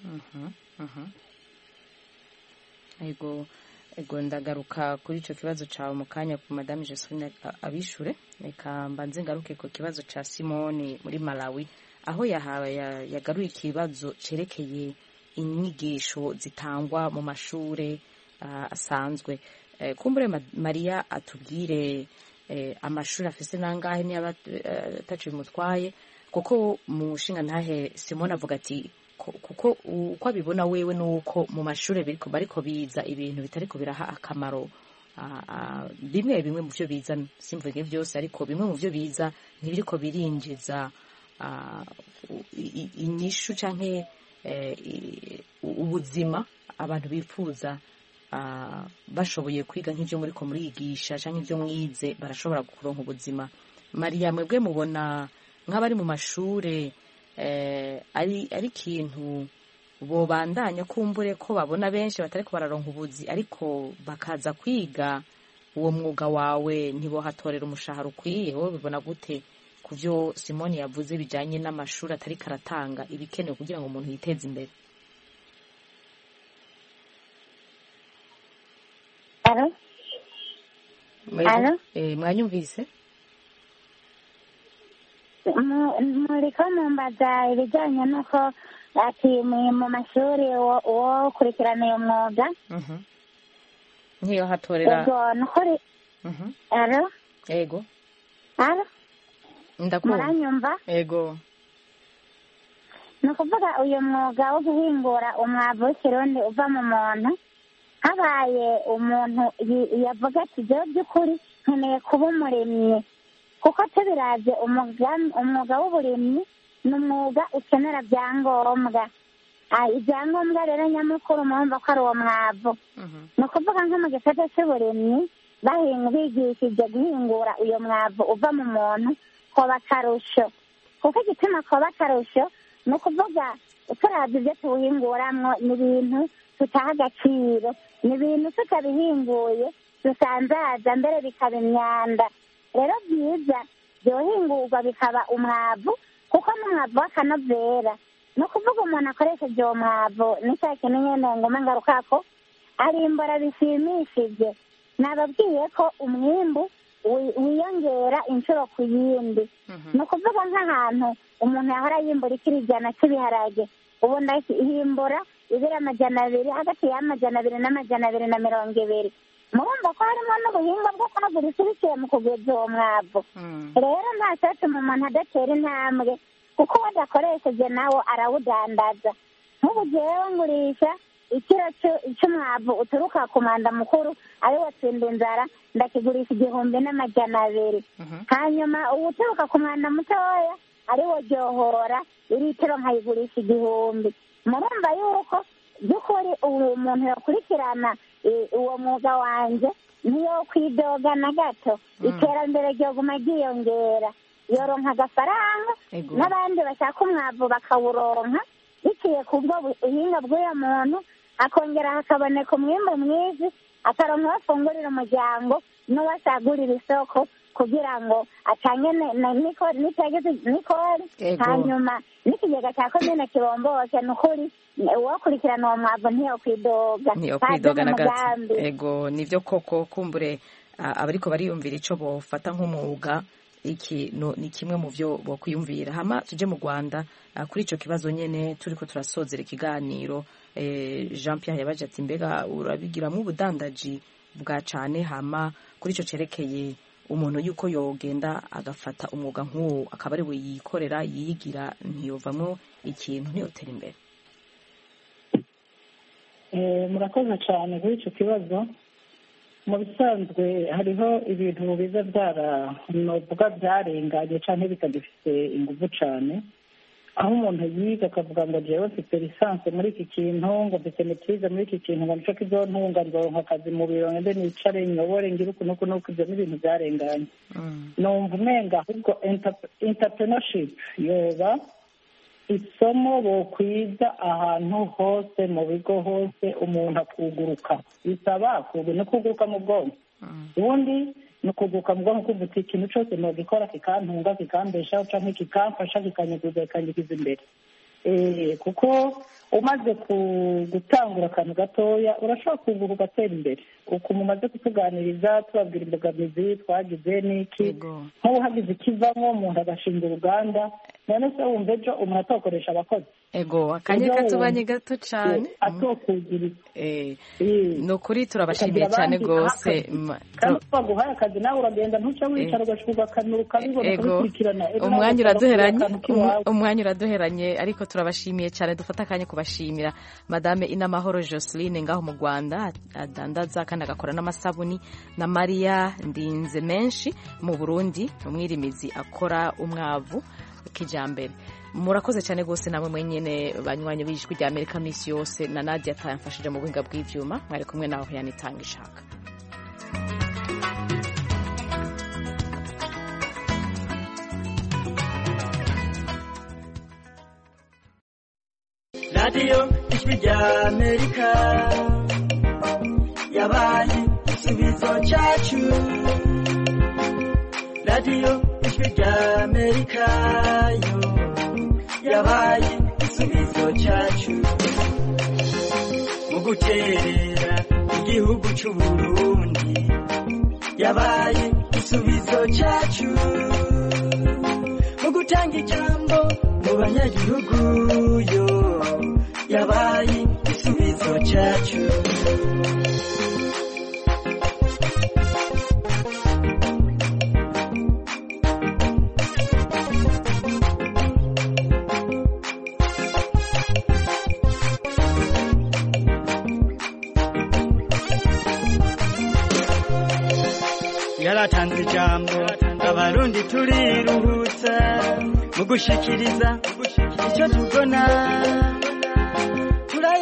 A: Ego ego ndagaruka kuri icyo kibazo cyawe mu kanya ku Madame Josephine abishure. Reka mbanze ngaruke ku kibazo cya Simone muri Malawi, aho yahawe yagaruye ikibazo cerekeye inyigisho zitangwa mu mashure asanzwe. Kumbure Maria atubwire amashuri afise nangahe niba ataciye mutwaye, kuko mu nshinga ntahe Simone avuga ati kuko uko abibona wewe nuko mu mashure biriko bariko biza ibintu bitariko biraha akamaro bimwe bimwe mu byo biza, simvuge byose ariko bimwe mu byo biza ntibiriko birinjiza inyishu canke ubuzima abantu bifuza. Bashoboye kwiga nk'ibyo muri ko murigisha canke ibyo mwize barashobora kuronka ubuzima. Maria mwebwe mubona nk'abari mu mashure ari ari ikintu bobandanya kumbure ko babona benshi batariko bararonka ubuzi, ariko bakaza kwiga uwo mwuga wawe ntibohatorera umushahara ukwiye? Wowe bibona gute ku byo Simone yavuze bijanye n'amashuri atari karatanga ibikenewe kugira ngo umuntu yiteze imbere?
F: Alo? Alo?
A: Eh, mwanyumvise?
F: Muriko mumbaza ibijyanye n'uko ati mu mashuri wo kurikirana uyu mwuga
A: nkiyo hatorera.
F: Ego nukuri. Alo?
A: Ego.
F: Alo?
A: Ndakumva.
F: Muranyumva?
A: Ego.
F: Ni ukuvuga uyu mwuga wo guhingura umwavu w'ikirundi uva mu muntu, habaye umuntu yavuga ati jewe by'ukuri nkeneye kuba umurimyi, kuko tubiravye umwuga w'uburimyi ni umwuga ukenera byangombwa. ibyangombwa rero nyamukuru murumva ko ari uwo mwavu ni ukuvuga nko mu gisata cy'uburimyi bigishije guhingura uyu mwavu uva mu muntu koba akarusho kuko igituma koba akarusho ni ukuvuga turabye ibyo tuwuhinguramwo ni ibintu tutaha agaciro ni ibintu tutabihinguye dusanzaza mbere bikaba imyanda rero byiza byohingurwa bikaba umwavu kuko n'umwavu w'akanovera ni ukuvuga umuntu akoresheje uwo mwavu n'icya kintu nyine ngoma ngaruka ko arimbura bishimishije nababwiye ko umwimbu wiyongera inshuro ku yindi ni ukuvuga nk'ahantu umuntu yahora yimbura ikiri ijana cy'ibiharage ubu ndahimbura ibiri amajana abiri hagati y'amajana abiri n'amajana abiri na mirongo ibiri murumva ko harimo n'ubuhinga bwo kwagura isi biciye mu kugwiza uwo mwavu rero nta cyatuma umuntu adatera intambwe kuko uwo adakoresheje nawo arawudandaza nk'ubu jewe ngurisha ikiro cy'umwavu uturuka ku mwanda mukuru ari wo tsinda inzara ndakigurisha igihumbi n'amajana abiri hanyuma uturuka ku mwanda mutoya ari wo ryohora iritiro nkayigurisha igihumbi murumva yuko by'ukuri ubu umuntu yakurikirana uwo mwuga wanjye niyo kwidoga na gato iterambere ryoguma ryiyongera yoronka agafaranga n'abandi bashaka umwavu bakawuronka biciye ku bwo buhinga bw'uyo muntu akongera hakaboneka umwimbu mwiza akaronka bafungurira umuryango n'uwasagurira isoko kugira ngo atange n'itageze nikori hanyuma n'ikigega cya komine kibomboke ni ukuri uwakurikirana uwo mwavu ntiyo kwidoga
A: niyo kwidoga na gato ego nivyo koko kumbure abariko bariyumvira ico bofata nk'umwuga iki no ni kimwe mu byo bokwiyumvira hama tuje mu Rwanda kuri ico kibazo nyene turiko turasozera ikiganiro Jean Pierre yabaje ati mbega urabigiramwo ubudandaji bwa cane hama kuri ico cerekeye umuntu yuko yogenda agafata umwuga nk'uwo akaba ari we yikorera yigira ntiyovamwo ikintu ntiyotera imbere
G: murakoze cyane kuri icyo kibazo mu bisanzwe hariho ibintu biza byaranovuga byarenganye cyangwa bitagifite ingufu cyane aho umuntu yiga akavuga ngo jewe mfite lisansi muri iki kintu ngo mfite metize muri iki kintu ngo nico kizontunga nzoronka akazi mu biro ngende nicare nyobore ngire uku nuku nuku ibyo n'ibintu byarenganye numva umenga ahubwo entrepreneurship yoba isomo bokwiza ahantu hose mu bigo hose umuntu akuguruka bisaba no kuguruka mu bwonko ubundi ni ukuguruka mu bwonko kuvuga ikintu cyose nogikora kikantunga kikambeshaho cyangwa kikamfasha kikanyuguza kikanyigiza imbere kuko umaze gutangura akantu gatoya urashobora kuguruka ugatera imbere uko mumaze kutuganiriza tubabwira imbogamizi twagize n'iki nk'ubu hagize ikivamo umuntu agashinga uruganda none se wumva ejo umuntu atokoresha abakozi
A: ego akanya katubanye gato cyane
G: atokugira
A: ni ukuri turabashimiye cyane rwose
G: kandi twaguhaye akazi nawe uragenda ntuce wicara ugashuka akantu ukabibona ukabikurikirana
A: umwanya uraduheranye umwanya uraduheranye ariko turabashimiye cyane dufata akanya kubashimira madame Inamahoro Joseline ngaho mu Rwanda adandaza kandi agakora n'amasabuni na Maria Ndinze menshi mu Burundi umwirimizi akora umwavu kijambere murakoze cyane gose namwe mwenyene banywanye b'ijwi rya Amerika misi yose na Nadia tayamfashije mu buhinga bw'ivyuma mwari kumwe naho yanitanga ishaka
N: Radio ijwi rya Amerika yabaye igisubizo cyacu Radio ijwi rya Amerika yo yabaye igisubizo cyacu mu guterera igihugu cy'u Burundi yabaye igisubizo cyacu mu gutanga ijambo mu banyagihugu yo yabaye igisubizo cyacu yaratanze ijambo abarundi turiruhutsa mu gushikiriza icyo tubona